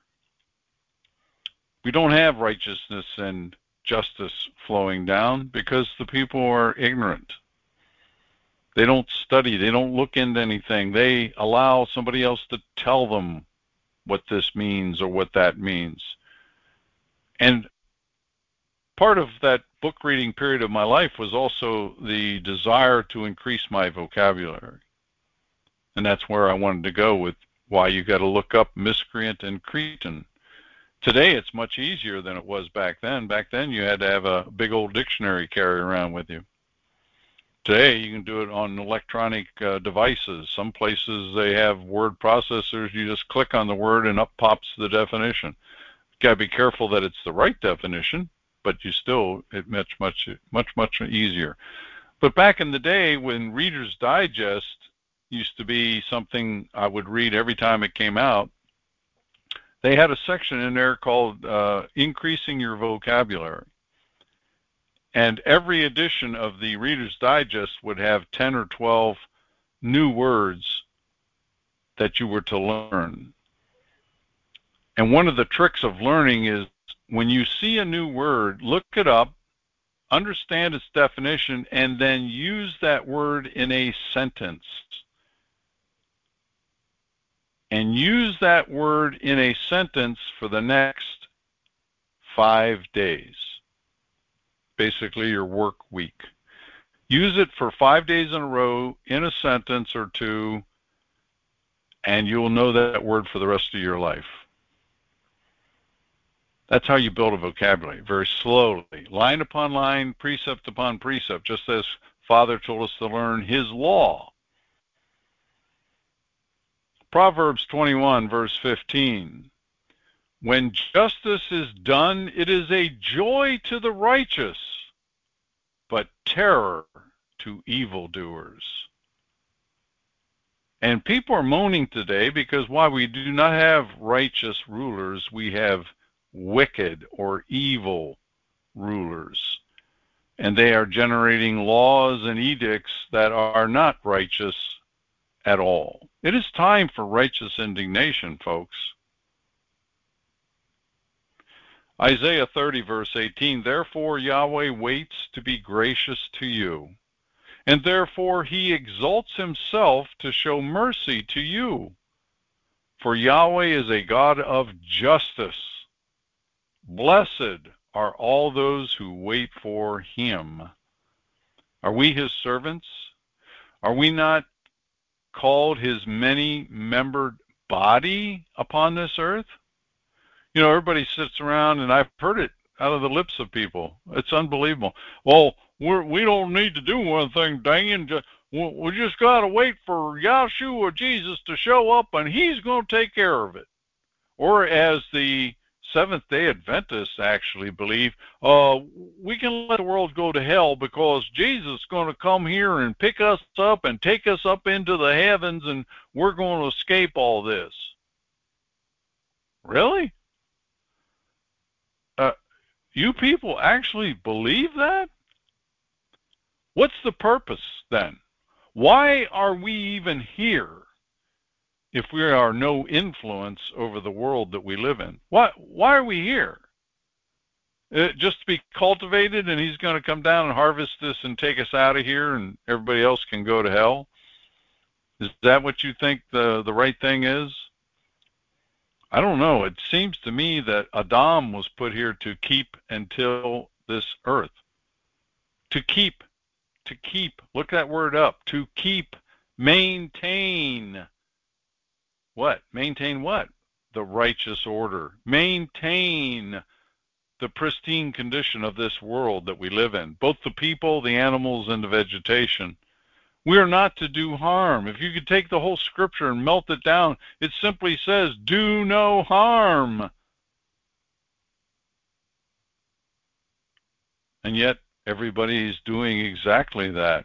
We don't have righteousness and justice flowing down because the people are ignorant. They don't study. They don't look into anything. They allow somebody else to tell them what this means or what that means. And part of that book reading period of my life was also the desire to increase my vocabulary. And that's where I wanted to go with why you got to look up miscreant and cretin. Today it's much easier than it was back then. Back then you had to have a big old dictionary carried around with you. Today you can do it on electronic devices. Some places they have word processors. You just click on the word and up pops the definition. Got to be careful that it's the right definition, but you still, it much easier. But back in the day when Reader's Digest used to be something I would read every time it came out, they had a section in there called Increasing Your Vocabulary. And every edition of the Reader's Digest would have 10 or 12 new words that you were to learn. And one of the tricks of learning is when you see a new word, look it up, understand its definition, and then use that word in a sentence. And use that word in a sentence for the next 5 days. Basically your work week. Use it for 5 days in a row in a sentence or two, and you'll know that word for the rest of your life. That's how you build a vocabulary, very slowly, line upon line, precept upon precept, just as Father told us to learn his law. Proverbs 21, verse 15. When justice is done, it is a joy to the righteous, but terror to evildoers. And people are moaning today because while we do not have righteous rulers, we have wicked or evil rulers. And they are generating laws and edicts that are not righteous at all. It is time for righteous indignation, folks. Isaiah 30, verse 18, therefore Yahweh waits to be gracious to you, and therefore he exalts himself to show mercy to you. For Yahweh is a God of justice. Blessed are all those who wait for him. Are we his servants? Are we not called his many-membered body upon this earth? You know, everybody sits around, and I've heard it out of the lips of people. It's unbelievable. Well, we don't need to do one thing, Dan. We just got to wait for Yahshua Jesus to show up, and he's going to take care of it. Or as the Seventh-day Adventists actually believe, we can let the world go to hell because Jesus is going to come here and pick us up and take us up into the heavens, and we're going to escape all this. Really? You people actually believe that? What's the purpose then? Why are we even here if we are no influence over the world that we live in? Why are we here? Just to be cultivated, and he's going to come down and harvest this and take us out of here, and everybody else can go to hell? Is that what you think the right thing is? I don't know. It seems to me that Adam was put here to keep until this earth. To keep. Look that word up. To keep. Maintain. What? Maintain what? The righteous order. Maintain the pristine condition of this world that we live in. Both the people, the animals, and the vegetation. We are not to do harm. If you could take the whole scripture and melt it down, it simply says, do no harm. And yet, everybody is doing exactly that.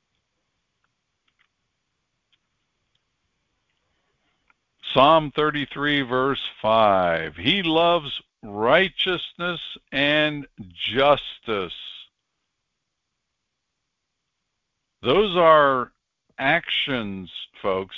Psalm 33, verse 5. He loves righteousness and justice. Those are actions, folks.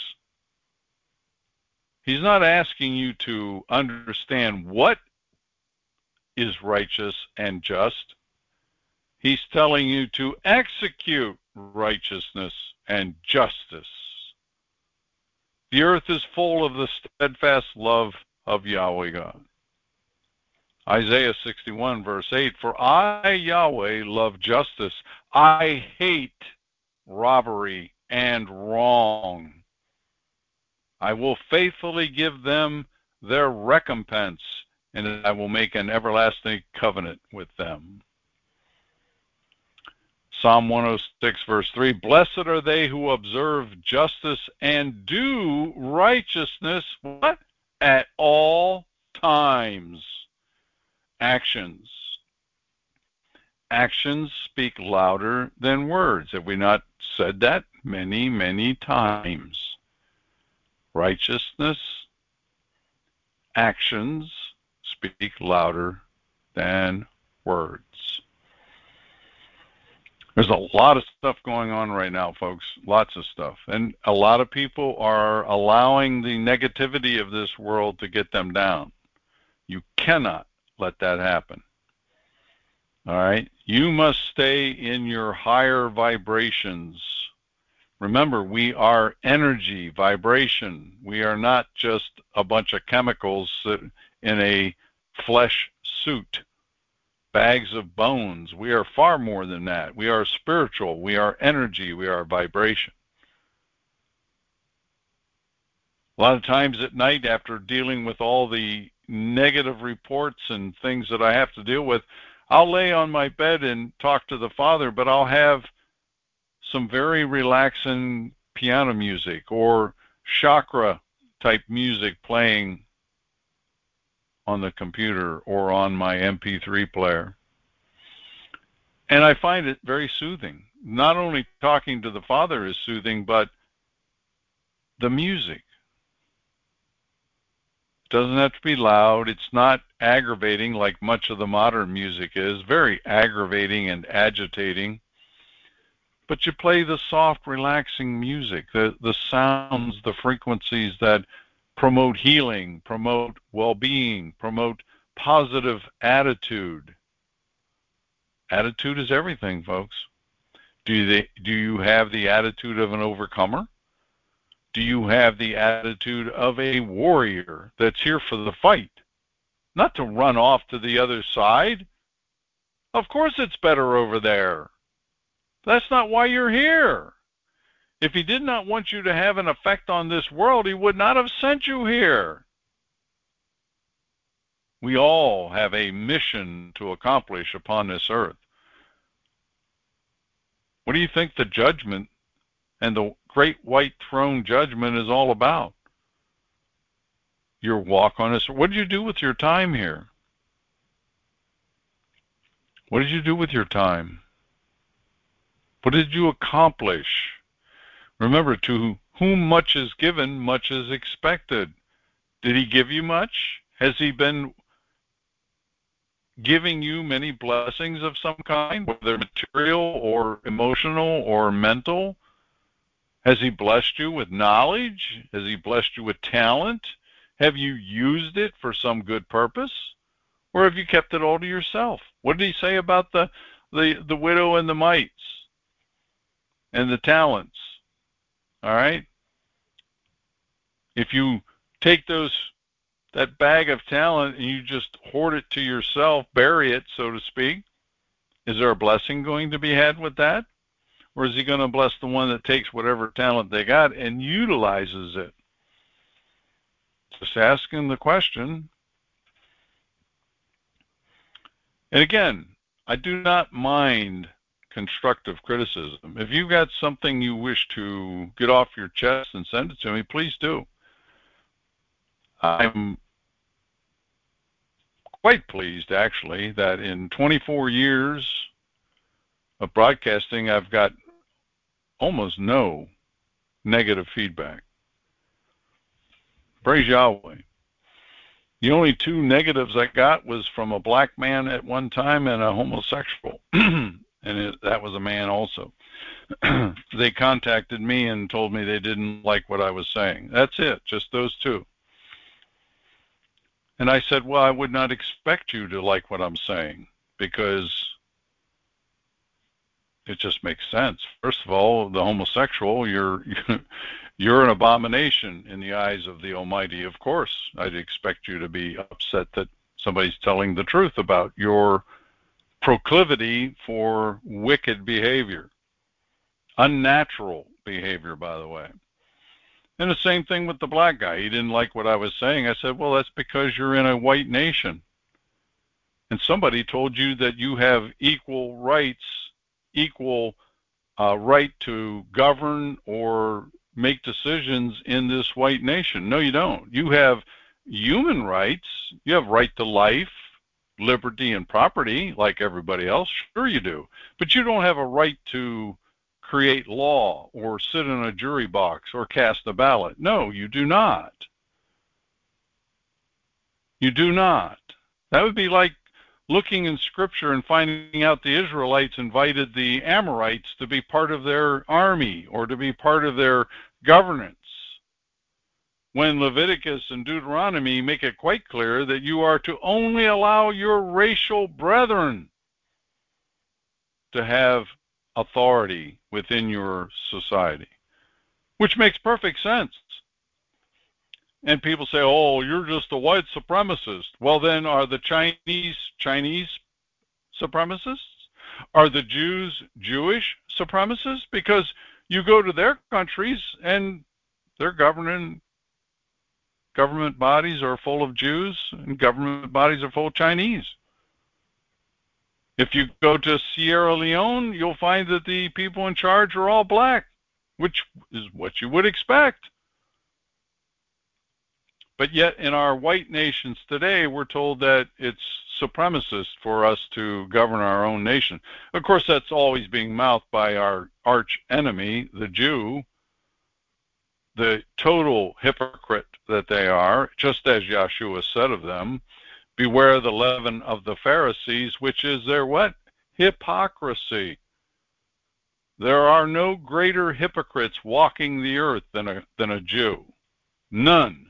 He's not asking you to understand what is righteous and just. He's telling you to execute righteousness and justice. The earth is full of the steadfast love of Yahweh God. Isaiah 61, verse 8, for I, Yahweh, love justice. I hate robbery and wrong. I will faithfully give them their recompense, and I will make an everlasting covenant with them. Psalm 106, verse 3, blessed are they who observe justice and do righteousness, what? At all times. Actions. Actions speak louder than words. Have we not said that many, many times? Righteousness, actions speak louder than words. There's a lot of stuff going on right now, folks. Lots of stuff. And a lot of people are allowing the negativity of this world to get them down. You cannot let that happen. All right? You must stay in your higher vibrations. Remember, we are energy, vibration. We are not just a bunch of chemicals in a flesh suit, bags of bones. We are far more than that. We are spiritual. We are energy. We are vibration. A lot of times at night, after dealing with all the negative reports and things that I have to deal with, I'll lay on my bed and talk to the Father, but I'll have some very relaxing piano music or chakra type music playing on the computer or on my MP3 player. And I find it very soothing. Not only talking to the Father is soothing, but the music. It doesn't have to be loud. It's not aggravating like much of the modern music is. Very aggravating and agitating. But you play the soft, relaxing music, the sounds, the frequencies that promote healing, promote well-being, promote positive attitude. Attitude is everything, folks. Do you have the attitude of an overcomer? Do you have the attitude of a warrior that's here for the fight, not to run off to the other side? Of course it's better over there. That's not why you're here. If he did not want you to have an effect on this world, he would not have sent you here. We all have a mission to accomplish upon this earth. What do you think the judgment and the great white throne judgment is all about? Your walk on this. What did you do with your time here? What did you do with your time? What did you accomplish? Remember, to whom much is given, much is expected. Did he give you much? Has he been giving you many blessings of some kind, whether material or emotional or mental? Has he blessed you with knowledge? Has he blessed you with talent? Have you used it for some good purpose? Or have you kept it all to yourself? What did he say about the widow and the mites and the talents? All right? If you take that bag of talent and you just hoard it to yourself, bury it, so to speak, is there a blessing going to be had with that? Or is he going to bless the one that takes whatever talent they got and utilizes it? Just asking the question. And again, I do not mind constructive criticism. If you've got something you wish to get off your chest and send it to me, please do. I'm quite pleased, actually, that in 24 years of broadcasting, I've got almost no negative feedback. Praise Yahweh. The only two negatives I got was from a black man at one time and a homosexual. And that was a man also. They contacted me and told me they didn't like what I was saying. That's it, just those two. And I said, well, I would not expect you to like what I'm saying because it just makes sense. First of all, the homosexual, you're an abomination in the eyes of the Almighty. Of course, I'd expect you to be upset that somebody's telling the truth about your proclivity for wicked behavior. Unnatural behavior, by the way. And the same thing with the black guy. He didn't like what I was saying. I said, well, that's because you're in a white nation. And somebody told you that you have equal rights, equal right to govern or make decisions in this white nation. No, you don't. You have human rights. You have right to life, liberty and property like everybody else. Sure you do. But you don't have a right to create law or sit in a jury box or cast a ballot. No, you do not. You do not. That would be like looking in Scripture and finding out the Israelites invited the Amorites to be part of their army or to be part of their governance, when Leviticus and Deuteronomy make it quite clear that you are to only allow your racial brethren to have authority within your society, which makes perfect sense. And people say, oh, you're just a white supremacist. Well, then are the Chinese supremacists? Are the Jews Jewish supremacists? Because you go to their countries and their government bodies are full of Jews and government bodies are full of Chinese. If you go to Sierra Leone, you'll find that the people in charge are all black, which is what you would expect. But yet in our white nations today, we're told that it's supremacist for us to govern our own nation. Of course, that's always being mouthed by our arch enemy, the Jew, the total hypocrite that they are, just as Yeshua said of them. Beware the leaven of the Pharisees, which is their what? Hypocrisy. There are no greater hypocrites walking the earth than a Jew. None.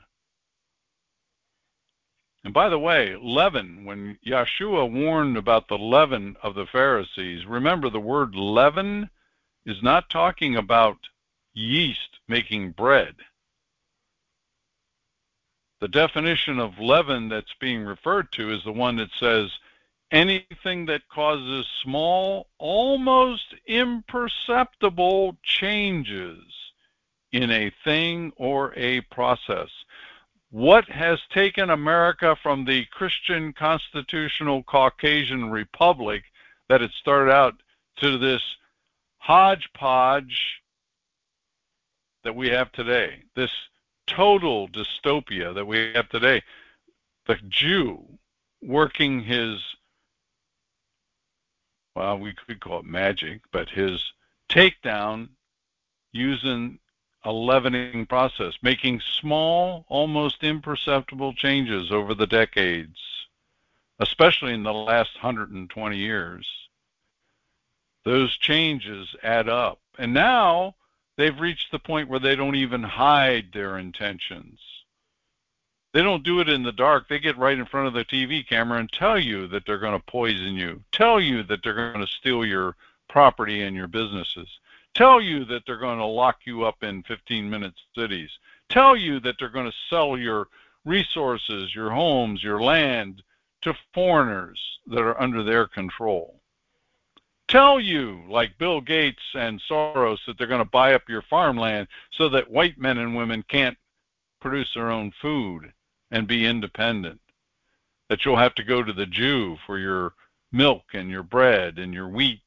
And by the way, leaven, when Yeshua warned about the leaven of the Pharisees, remember the word leaven is not talking about yeast making bread. The definition of leaven that's being referred to is the one that says anything that causes small, almost imperceptible changes in a thing or a process. What has taken America from the Christian constitutional Caucasian republic that it started out to this hodgepodge that we have today, this total dystopia that we have today? The Jew working his, well, we could call it magic, but his takedown using a leavening process, making small, almost imperceptible changes over the decades, especially in the last 120 years. Those changes add up. And now they've reached the point where they don't even hide their intentions. They don't do it in the dark. They get right in front of the TV camera and tell you that they're going to poison you, tell you that they're going to steal your property and your businesses, tell you that they're going to lock you up in 15-minute cities, tell you that they're going to sell your resources, your homes, your land to foreigners that are under their control. Tell you, like Bill Gates and Soros, that they're going to buy up your farmland so that white men and women can't produce their own food and be independent, that you'll have to go to the Jew for your milk and your bread and your wheat.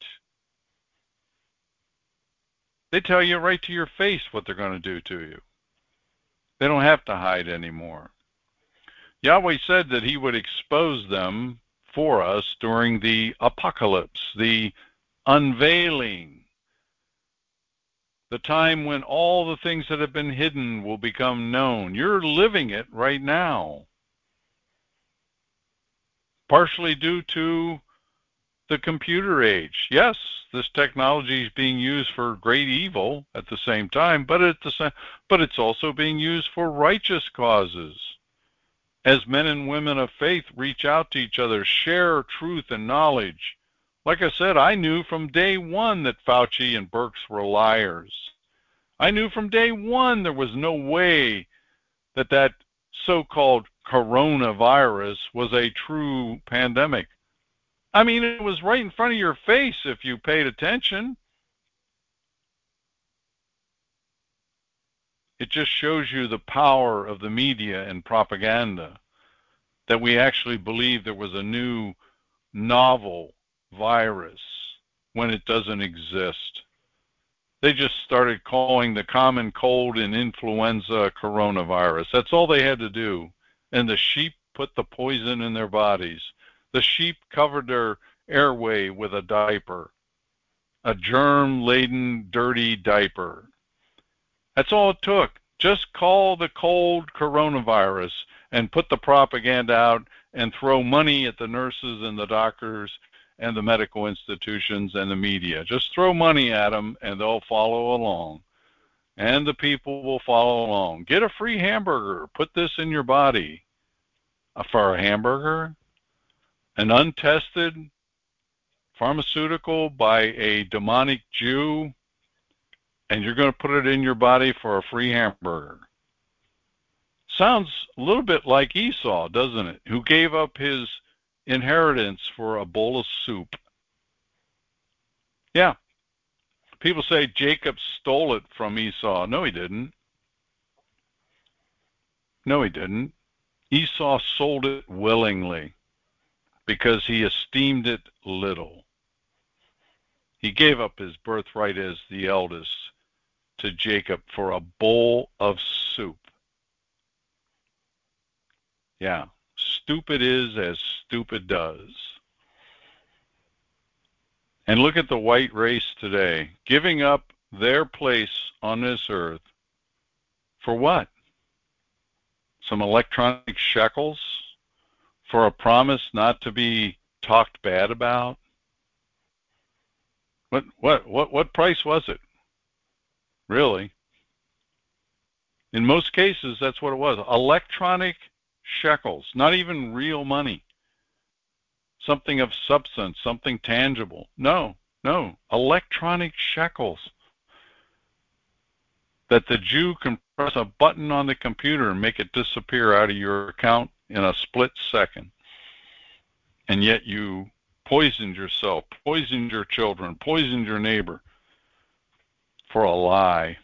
They tell you right to your face what they're going to do to you. They don't have to hide anymore. Yahweh said that he would expose them for us during the apocalypse, the unveiling, the time when all the things that have been hidden will become known. You're living it right now, partially due to the computer age. Yes, this technology is being used for great evil at the same time, but it's also being used for righteous causes. As men and women of faith reach out to each other, share truth and knowledge. Like I said, I knew from day one that Fauci and Birx were liars. I knew from day one there was no way that that so-called coronavirus was a true pandemic. I mean, it was right in front of your face if you paid attention. It just shows you the power of the media and propaganda, that we actually believe there was a new novel virus when it doesn't exist. They just started calling the common cold and influenza coronavirus. That's all they had to do. And the sheep put the poison in their bodies. The sheep covered their airway with a diaper, a germ-laden, dirty diaper. That's all it took. Just call the cold coronavirus and put the propaganda out and throw money at the nurses and the doctors and the medical institutions and the media. Just throw money at them and they'll follow along. And the people will follow along. Get a free hamburger. Put this in your body. For a hamburger? An untested pharmaceutical by a demonic Jew, and you're going to put it in your body for a free hamburger. Sounds a little bit like Esau, doesn't it? Who gave up his inheritance for a bowl of soup. Yeah. People say Jacob stole it from Esau. No, he didn't. No, he didn't. Esau sold it willingly because he esteemed it little. He gave up his birthright as the eldest to Jacob for a bowl of soup. Yeah, stupid is as stupid does. And look at the white race today, giving up their place on this earth for what? Some electronic shekels? For a promise not to be talked bad about? What price was it? Really? In most cases, that's what it was. Electronic shekels, not even real money. Something of substance, something tangible. No. Electronic shekels. That the Jew can press a button on the computer and make it disappear out of your account in a split second. And yet you poisoned yourself, poisoned your children, poisoned your neighbor for a lie.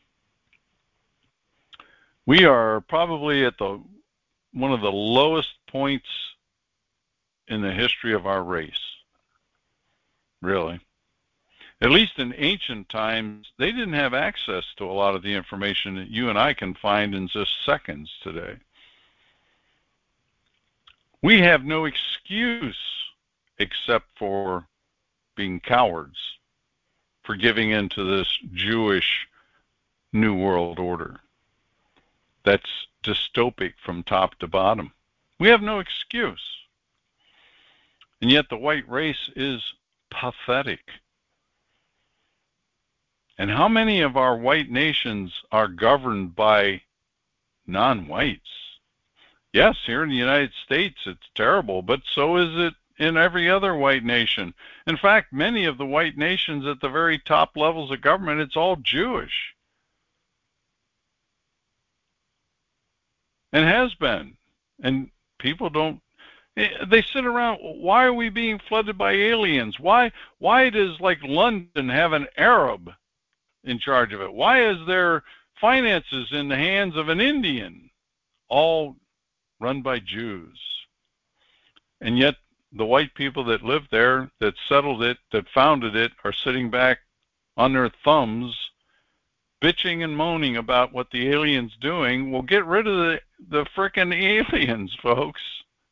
We are probably at one of the lowest points in the history of our race. Really. At least in ancient times, they didn't have access to a lot of the information that you and I can find in just seconds today. We have no excuse except for being cowards, for giving in to this Jewish New World Order that's dystopic from top to bottom. We have no excuse. And yet the white race is pathetic. And how many of our white nations are governed by non-whites? Yes, here in the United States it's terrible, but so is it in every other white nation. In fact, many of the white nations at the very top levels of government, it's all Jewish. And has been. And people don't, they sit around, why are we being flooded by aliens? Why does like London have an Arab in charge of it? Why is there finances in the hands of an Indian? All run by Jews. And yet the white people that lived there, that settled it, that founded it, are sitting back on their thumbs, bitching and moaning about what the alien's doing. Well, get rid of the frickin' aliens, folks.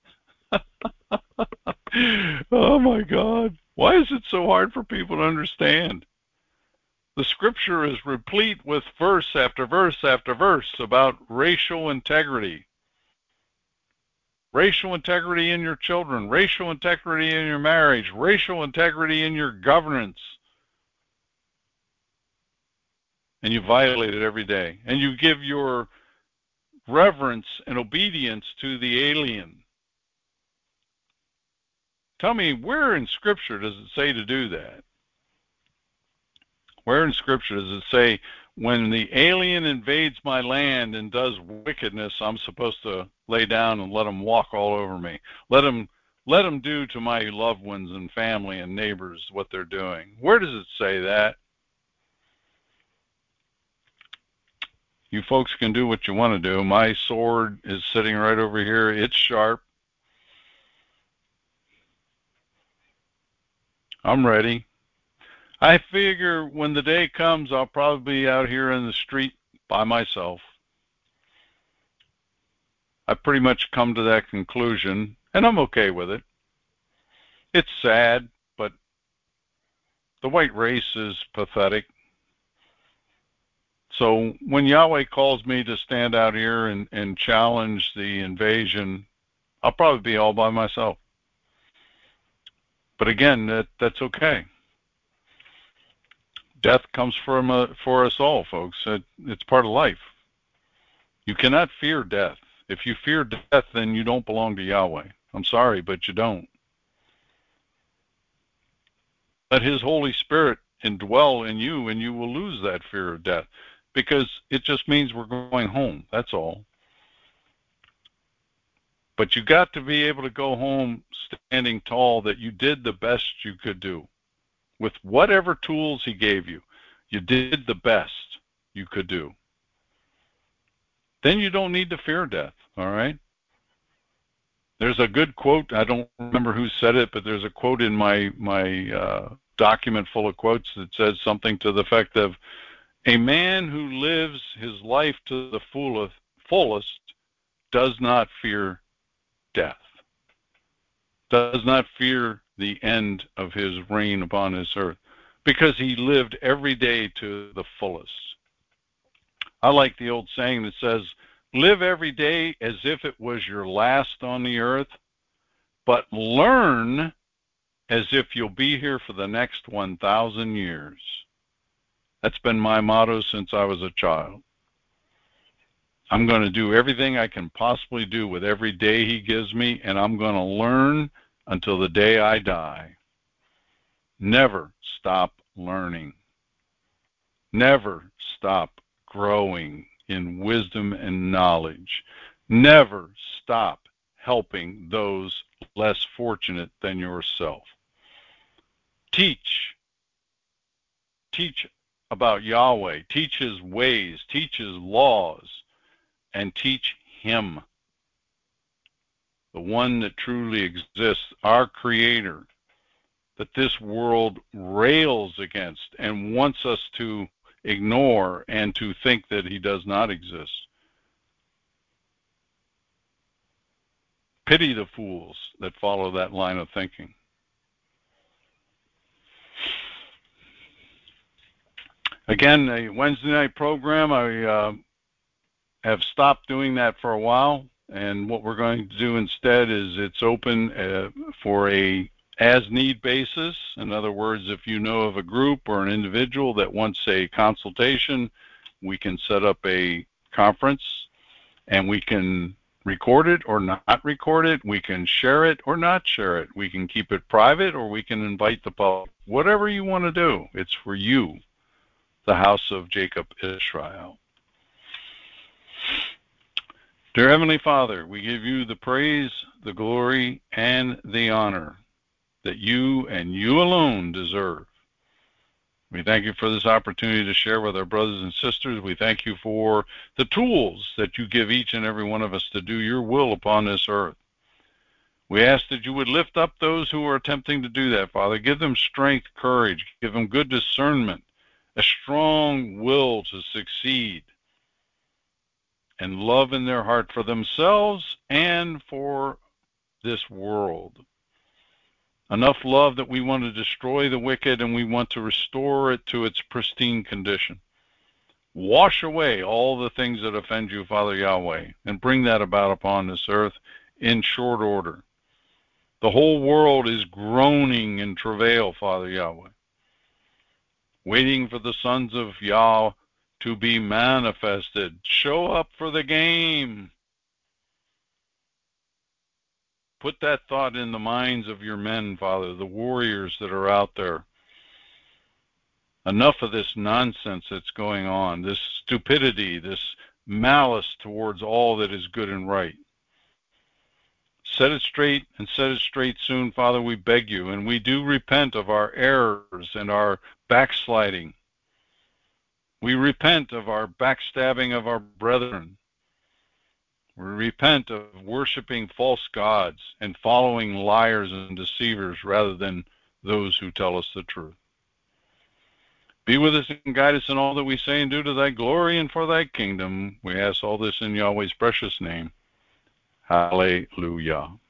Oh my God. Why is it so hard for people to understand? The scripture is replete with verse after verse after verse about racial integrity. Racial integrity in your children, racial integrity in your marriage, racial integrity in your governance. And you violate it every day. And you give your reverence and obedience to the alien. Tell me, where in Scripture does it say to do that? Where in Scripture does it say, when the alien invades my land and does wickedness, I'm supposed to lay down and let him walk all over me? Let him do to my loved ones and family and neighbors what they're doing. Where does it say that? You folks can do what you want to do. My sword is sitting right over here. It's sharp. I'm ready. I figure when the day comes, I'll probably be out here in the street by myself. I've pretty much come to that conclusion, and I'm okay with it. It's sad, but the white race is pathetic. So when Yahweh calls me to stand out here and challenge the invasion, I'll probably be all by myself. But again, that's okay. Death comes for us all, folks. It's part of life. You cannot fear death. If you fear death, then you don't belong to Yahweh. I'm sorry, but you don't. Let His Holy Spirit indwell in you, and you will lose that fear of death, because it just means we're going home. That's all. But you got to be able to go home standing tall, that you did the best you could do with whatever tools He gave you. You did the best you could do. Then you don't need to fear death, all right? There's a good quote. I don't remember who said it, but there's a quote in my document full of quotes that says something to the effect of, a man who lives his life to the fullest does not fear death, does not fear the end of his reign upon this earth, because he lived every day to the fullest. I like the old saying that says, live every day as if it was your last on the earth, but learn as if you'll be here for the next 1,000 years. That's been my motto since I was a child. I'm going to do everything I can possibly do with every day He gives me, and I'm going to learn until the day I die. Never stop learning. Never stop growing in wisdom and knowledge. Never stop helping those less fortunate than yourself. Teach about Yahweh, teach His ways, teach His laws, and teach Him, the one that truly exists, our Creator, that this world rails against and wants us to ignore and to think that He does not exist. Pity the fools that follow that line of thinking. Again, a Wednesday night program, I have stopped doing that for a while, and what we're going to do instead is it's open for a as-need basis. In other words, if you know of a group or an individual that wants a consultation, we can set up a conference, and we can record it or not record it. We can share it or not share it. We can keep it private, or we can invite the public. Whatever you want to do, it's for you, the house of Jacob Israel. Dear Heavenly Father, we give You the praise, the glory, and the honor that You and You alone deserve. We thank You for this opportunity to share with our brothers and sisters. We thank You for the tools that You give each and every one of us to do Your will upon this earth. We ask that You would lift up those who are attempting to do that, Father. Give them strength, courage, give them good discernment, a strong will to succeed, and love in their heart for themselves and for this world. Enough love that we want to destroy the wicked and we want to restore it to its pristine condition. Wash away all the things that offend You, Father Yahweh, and bring that about upon this earth in short order. The whole world is groaning in travail, Father Yahweh, waiting for the sons of Yah to be manifested. Show up for the game. Put that thought in the minds of Your men, Father, the warriors that are out there. Enough of this nonsense that's going on, this stupidity, this malice towards all that is good and right. Set it straight, and set it straight soon, Father, we beg You, and we do repent of our errors and our backsliding. We repent of our backstabbing of our brethren. We repent of worshiping false gods and following liars and deceivers rather than those who tell us the truth. Be with us and guide us in all that we say and do, to Thy glory and for Thy kingdom. We ask all this in Yahweh's precious name. Hallelujah.